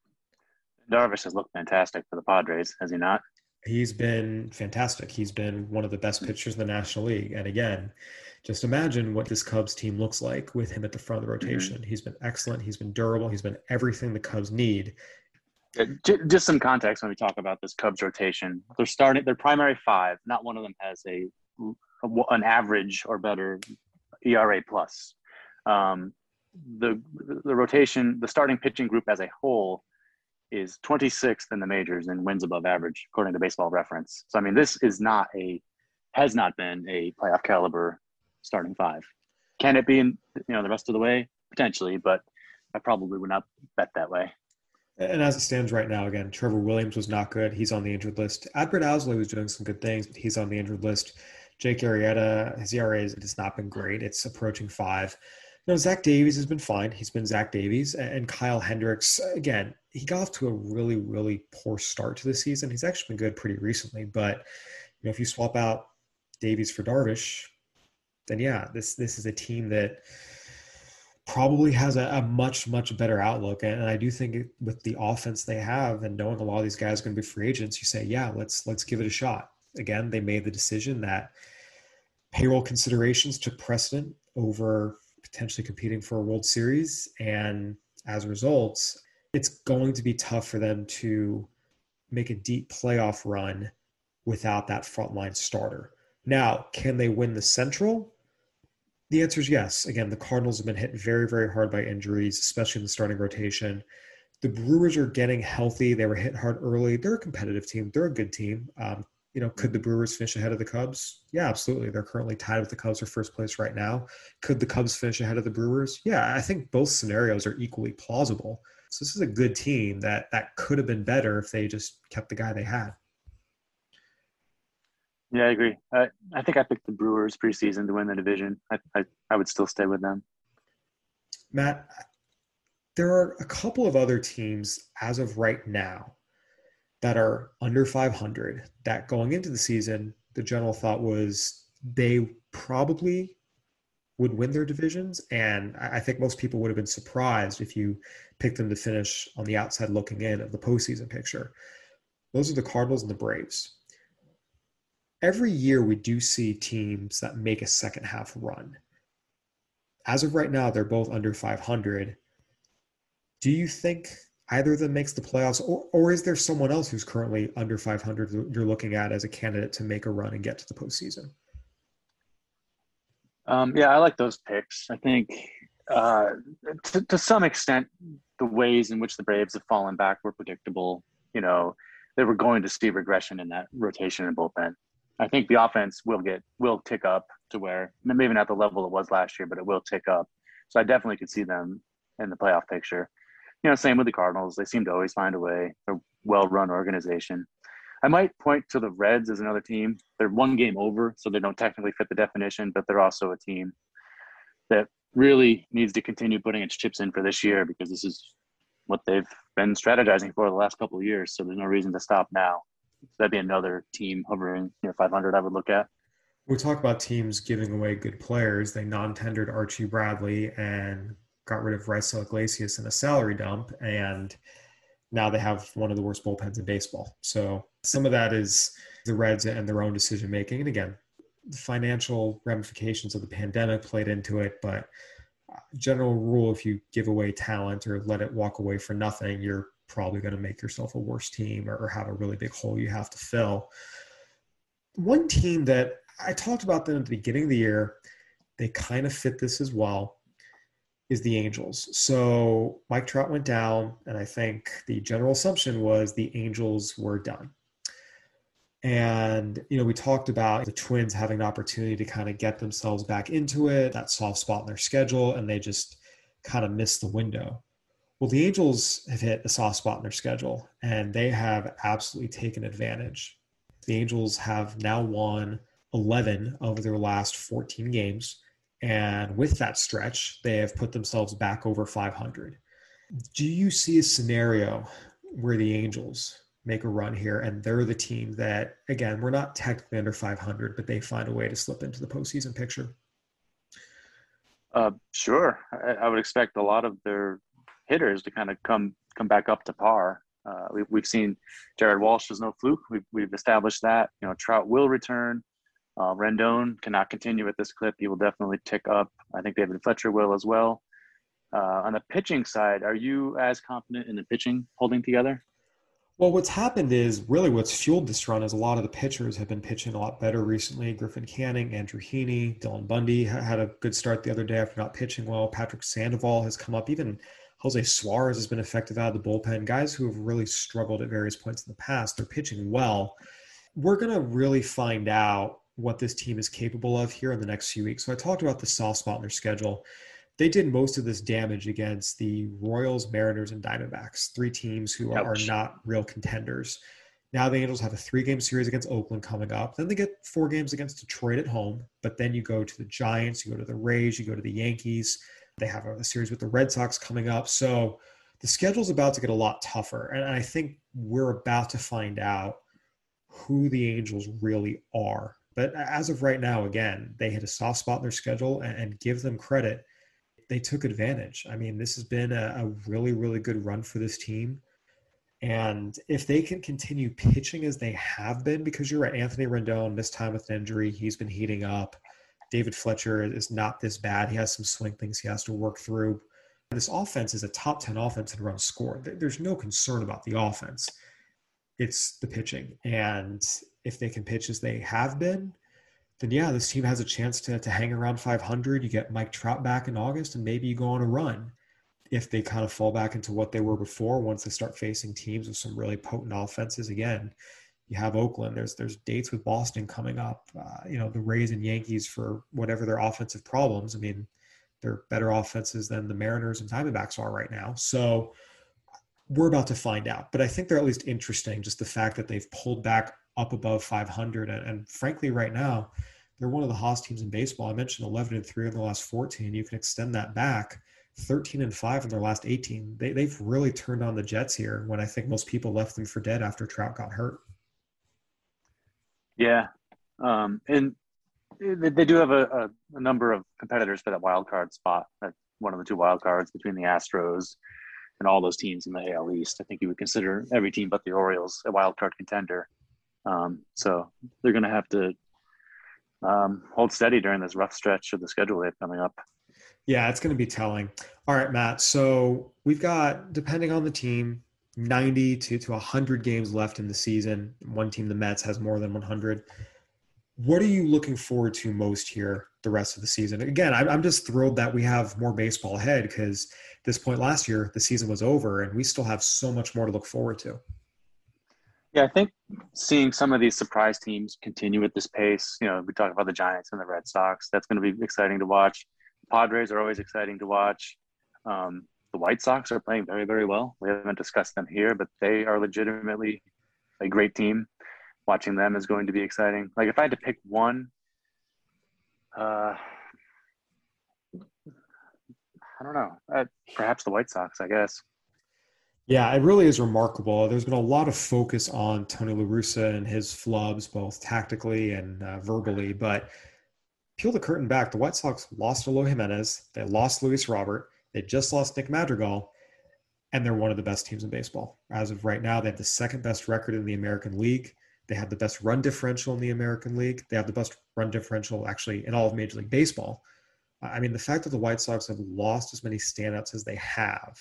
Darvish has looked fantastic for the Padres, has he not? He's been fantastic. He's been one of the best pitchers in the National League. And again, just imagine what this Cubs team looks like with him at the front of the rotation. Mm-hmm. He's been excellent. He's been durable. He's been everything the Cubs need. Just some context when we talk about this Cubs rotation. They're starting their primary five. Not one of them has a an average or better E R A plus. Um, the the rotation, the starting pitching group as a whole is twenty-sixth in the majors in wins above average, according to Baseball Reference. So, I mean, this is not a, has not been a playoff caliber starting five. Can it be in, you know, the rest of the way? Potentially, but I probably would not bet that way. And as it stands right now, again, Trevor Williams was not good. He's on the injured list. Adbert Alzolay was doing some good things, but he's on the injured list. Jake Arrieta, his E R A has not been great. It's approaching five. You know, Zach Davies has been fine. He's been Zach Davies. And Kyle Hendricks, again, he got off to a really, really poor start to the season. He's actually been good pretty recently. But, you know, if you swap out Davies for Darvish, then, yeah, this this is a team that probably has a, a much, much better outlook. And I do think it, with the offense they have and knowing a lot of these guys are going to be free agents, you say, yeah, let's let's give it a shot. Again, they made the decision that payroll considerations took precedent over potentially competing for a World Series. And as a result, it's going to be tough for them to make a deep playoff run without that frontline starter. Now, can they win the Central? The answer is yes. Again, the Cardinals have been hit very, very hard by injuries, especially in the starting rotation. The Brewers are getting healthy. They were hit hard early. They're a competitive team. They're a good team. Um, You know, could the Brewers finish ahead of the Cubs? Yeah, absolutely. They're currently tied with the Cubs for first place right now. Could the Cubs finish ahead of the Brewers? Yeah, I think both scenarios are equally plausible. So this is a good team that that could have been better if they just kept the guy they had. Yeah, I agree. I, I think I picked the Brewers preseason to win the division. I, I I would still stay with them. Matt, there are a couple of other teams as of right now that are under five hundred that going into the season, the general thought was they probably would win their divisions. And I think most people would have been surprised if you picked them to finish on the outside looking in of the postseason picture. Those are the Cardinals and the Braves. Every year we do see teams that make a second half run. As of right now, they're both under five hundred. Do you think either of them makes the playoffs, or, or is there someone else who's currently under five hundred you're looking at as a candidate to make a run and get to the postseason? Um, yeah, I like those picks. I think uh, to, to some extent, the ways in which the Braves have fallen back were predictable. You know, they were going to see regression in that rotation and bullpen. I think the offense will get will tick up to where maybe not the level it was last year, but it will tick up. So I definitely could see them in the playoff picture. You know, same with the Cardinals. They seem to always find a way. They're a well-run organization. I might point to the Reds as another team. They're one game over, so they don't technically fit the definition, but they're also a team that really needs to continue putting its chips in for this year because this is what they've been strategizing for the last couple of years. So there's no reason to stop now. So that'd be another team hovering near five hundred I would look at. We talk about teams giving away good players. They non-tendered Archie Bradley and got rid of Raisel Iglesias in a salary dump, and now they have one of the worst bullpens in baseball. So some of that is the Reds and their own decision-making. And again, the financial ramifications of the pandemic played into it, but general rule, if you give away talent or let it walk away for nothing, you're probably going to make yourself a worse team or, or have a really big hole you have to fill. One team that I talked about them at the beginning of the year, they kind of fit this as well, is the Angels. So Mike Trout went down, and I think the general assumption was the Angels were done. And, you know, we talked about the Twins having an opportunity to kind of get themselves back into it, that soft spot in their schedule, and they just kind of missed the window. Well, the Angels have hit a soft spot in their schedule, and they have absolutely taken advantage. The Angels have now won eleven of their last fourteen games, and with that stretch, they have put themselves back over five hundred. Do you see a scenario where the Angels make a run here and they're the team that, again, we're not technically under five hundred, but they find a way to slip into the postseason picture? Uh, sure. I, I would expect a lot of their hitters to kind of come come back up to par. Uh, we, we've seen Jared Walsh is no fluke. We've, we've established that. You know, Trout will return. Uh, Rendon cannot continue at this clip. He will definitely tick up. I think David Fletcher will as well. Uh, on the pitching side, are you as confident in the pitching holding together? Well, what's happened is really what's fueled this run is a lot of the pitchers have been pitching a lot better recently. Griffin Canning, Andrew Heaney, Dylan Bundy had a good start the other day after not pitching well. Patrick Sandoval has come up. Even Jose Suarez has been effective out of the bullpen. Guys who have really struggled at various points in the past, they're pitching well. We're going to really find out what this team is capable of here in the next few weeks. So I talked about the soft spot in their schedule. They did most of this damage against the Royals, Mariners, and Diamondbacks, three teams who are, are not real contenders. Now the Angels have a three-game series against Oakland coming up. Then they get four games against Detroit at home. But then you go to the Giants, you go to the Rays, you go to the Yankees. They have a series with the Red Sox coming up. So the schedule's about to get a lot tougher. And I think we're about to find out who the Angels really are. But as of right now, again, they hit a soft spot in their schedule, and, and give them credit. They took advantage. I mean, this has been a, a really, really good run for this team. And if they can continue pitching as they have been, because you're right, Anthony Rendon missed time with an injury. He's been heating up. David Fletcher is not this bad. He has some swing things he has to work through. This offense is a top ten offense in runs scored. There's no concern about the offense. It's the pitching. And if they can pitch as they have been, then yeah, this team has a chance to, to hang around five hundred. You get Mike Trout back in August, and maybe you go on a run. If they kind of fall back into what they were before, once they start facing teams with some really potent offenses, again, you have Oakland. There's there's dates with Boston coming up. Uh, you know, the Rays and Yankees for whatever their offensive problems. I mean, they're better offenses than the Mariners and Diamondbacks are right now. So we're about to find out. But I think they're at least interesting, just the fact that they've pulled back up above five hundred. And, and frankly, right now, they're one of the hottest teams in baseball. I mentioned eleven and three in the last fourteen. You can extend that back. thirteen and five in their last eighteen. They, they've really turned on the Jets here when I think most people left them for dead after Trout got hurt. Yeah. Um, and they, they do have a, a, a number of competitors for that wild card spot. That's one of the two wild cards between the Astros and all those teams in the A L East. I think you would consider every team but the Orioles a wild card contender. Um, so they're going to have to um, hold steady during this rough stretch of the schedule they have coming up. Yeah, it's going to be telling. All right, Matt. So we've got, depending on the team, ninety to, to one hundred games left in the season. One team, the Mets, has more than one hundred. What are you looking forward to most here the rest of the season? Again, I'm just thrilled that we have more baseball ahead, because at this point last year, the season was over and we still have so much more to look forward to. Yeah, I think seeing some of these surprise teams continue at this pace, you know, we talk about the Giants and the Red Sox. That's going to be exciting to watch. The Padres are always exciting to watch. Um, the White Sox are playing very, very well. We haven't discussed them here, but they are legitimately a great team. Watching them is going to be exciting. Like, if I had to pick one, uh, I don't know, uh, perhaps the White Sox, I guess. Yeah, it really is remarkable. There's been a lot of focus on Tony La Russa and his flubs, both tactically and uh, verbally. But peel the curtain back, the White Sox lost Eloy Jimenez. They lost Luis Robert. They just lost Nick Madrigal. And they're one of the best teams in baseball. As of right now, they have the second best record in the American League. They have the best run differential in the American League. They have the best run differential actually in all of Major League Baseball. I mean, the fact that the White Sox have lost as many standouts as they have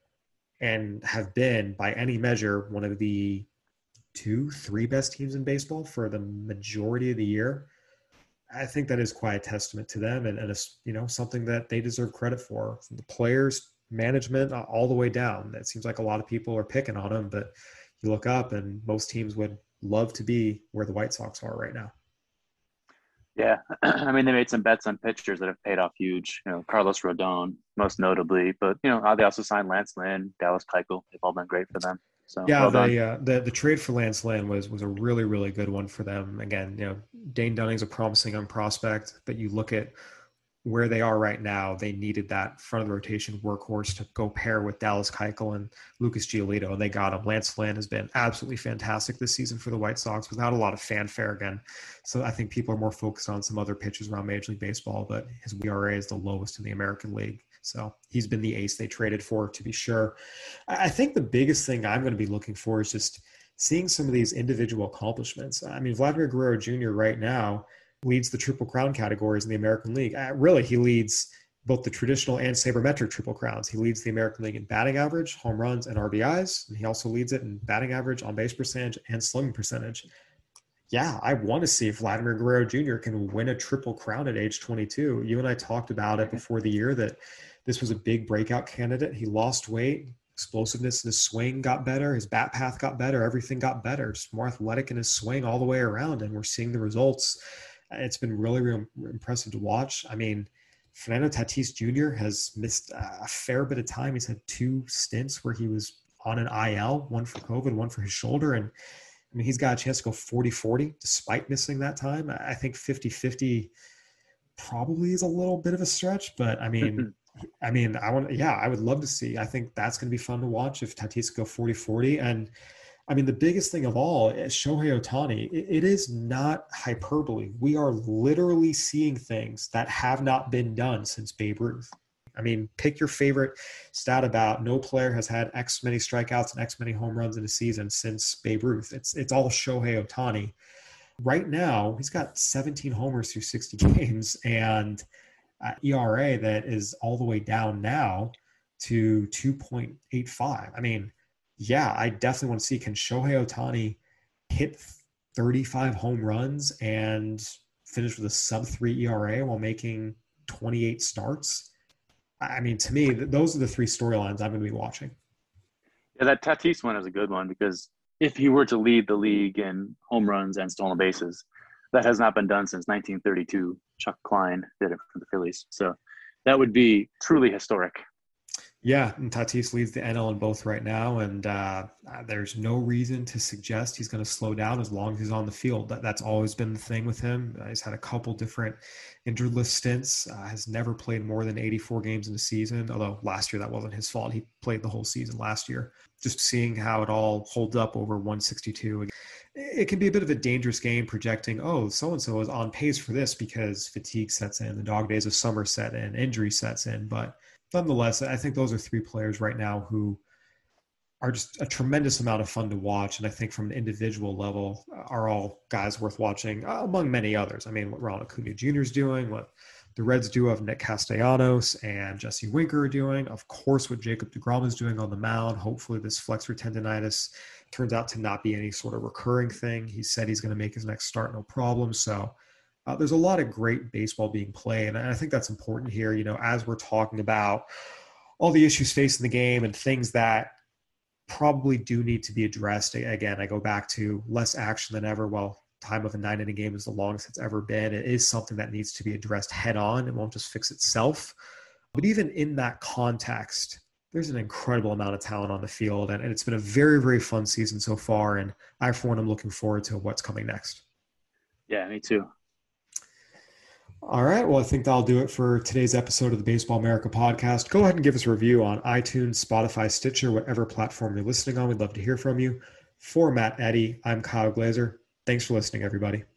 and have been, by any measure, one of the two, three best teams in baseball for the majority of the year, I think that is quite a testament to them and, and it's, you know, something that they deserve credit for. From the players, management, all the way down. It seems like a lot of people are picking on them, but you look up and most teams would love to be where the White Sox are right now. Yeah, I mean, they made some bets on pitchers that have paid off huge. You know, Carlos Rodon, most notably, but you know, they also signed Lance Lynn, Dallas Keuchel. They've all been great for them. So yeah, well the, uh, the the trade for Lance Lynn was was a really really good one for them. Again, you know, Dane Dunning's a promising young prospect, but you look at where they are right now, they needed that front of the rotation workhorse to go pair with Dallas Keuchel and Lucas Giolito, and they got him. Lance Lynn has been absolutely fantastic this season for the White Sox without a lot of fanfare again. So I think people are more focused on some other pitchers around Major League Baseball, but his E R A is the lowest in the American League. So he's been the ace they traded for, to be sure. I think the biggest thing I'm going to be looking for is just seeing some of these individual accomplishments. I mean, Vladimir Guerrero Junior right now leads the Triple Crown categories in the American League. Uh, really, he leads both the traditional and sabermetric Triple Crowns. He leads the American League in batting average, home runs, and R B Is. And he also leads it in batting average, on-base percentage, and slugging percentage. Yeah, I want to see if Vladimir Guerrero Junior can win a Triple Crown at age twenty-two. You and I talked about it before the year that this was a big breakout candidate. He lost weight. Explosiveness in his swing got better. His bat path got better. Everything got better. Just more athletic in his swing all the way around, and we're seeing the results. It's been really, really impressive to watch. I mean, Fernando Tatis Junior has missed a fair bit of time. He's had two stints where he was on an I L, one for COVID, one for his shoulder. And I mean, he's got a chance to go forty forty despite missing that time. I think fifty fifty probably is a little bit of a stretch, but I mean, I mean, I want, yeah, I would love to see. I think that's going to be fun to watch if Tatis could go forty forty. And I mean, the biggest thing of all is Shohei Ohtani. It, it is not hyperbole. We are literally seeing things that have not been done since Babe Ruth. I mean, pick your favorite stat about no player has had X many strikeouts and X many home runs in a season since Babe Ruth. It's it's all Shohei Ohtani. Right now, he's got seventeen homers through sixty games and uh, E R A that is all the way down now to two point eight five. I mean, yeah, I definitely want to see, can Shohei Ohtani hit thirty-five home runs and finish with a sub three E R A while making twenty-eight starts? I mean, to me, th- those are the three storylines I'm going to be watching. Yeah, that Tatis one is a good one because if he were to lead the league in home runs and stolen bases, that has not been done since nineteen thirty-two. Chuck Klein did it for the Phillies. So that would be truly historic. Yeah, and Tatis leads the N L in both right now, and uh, there's no reason to suggest he's going to slow down as long as he's on the field. That, that's always been the thing with him. Uh, he's had a couple different injured list stints, uh, has never played more than eighty-four games in a season, although last year that wasn't his fault. He played the whole season last year. Just seeing how it all holds up over one sixty-two. It can be a bit of a dangerous game projecting, oh, so-and-so is on pace for this because fatigue sets in, the dog days of summer set in, injury sets in, but nonetheless, I think those are three players right now who are just a tremendous amount of fun to watch. And I think from an individual level are all guys worth watching, uh, among many others. I mean, what Ronald Acuna Junior is doing, what the Reds do of Nick Castellanos and Jesse Winker are doing. Of course, what Jacob deGrom is doing on the mound. Hopefully this flexor tendonitis turns out to not be any sort of recurring thing. He said he's going to make his next start, no problem. So Uh, there's a lot of great baseball being played, and I think that's important here, you know, as we're talking about all the issues facing the game and things that probably do need to be addressed. Again, I go back to less action than ever. Well, time of a nine-inning game is the longest it's ever been. It is something that needs to be addressed head-on. It won't just fix itself. But even in that context, there's an incredible amount of talent on the field, and, and it's been a very, very fun season so far, and I, for one, am looking forward to what's coming next. Yeah, me too. All right. Well, I think that'll do it for today's episode of the Baseball America podcast. Go ahead and give us a review on iTunes, Spotify, Stitcher, whatever platform you're listening on. We'd love to hear from you. For Matt Eddy, I'm Kyle Glazer. Thanks for listening, everybody.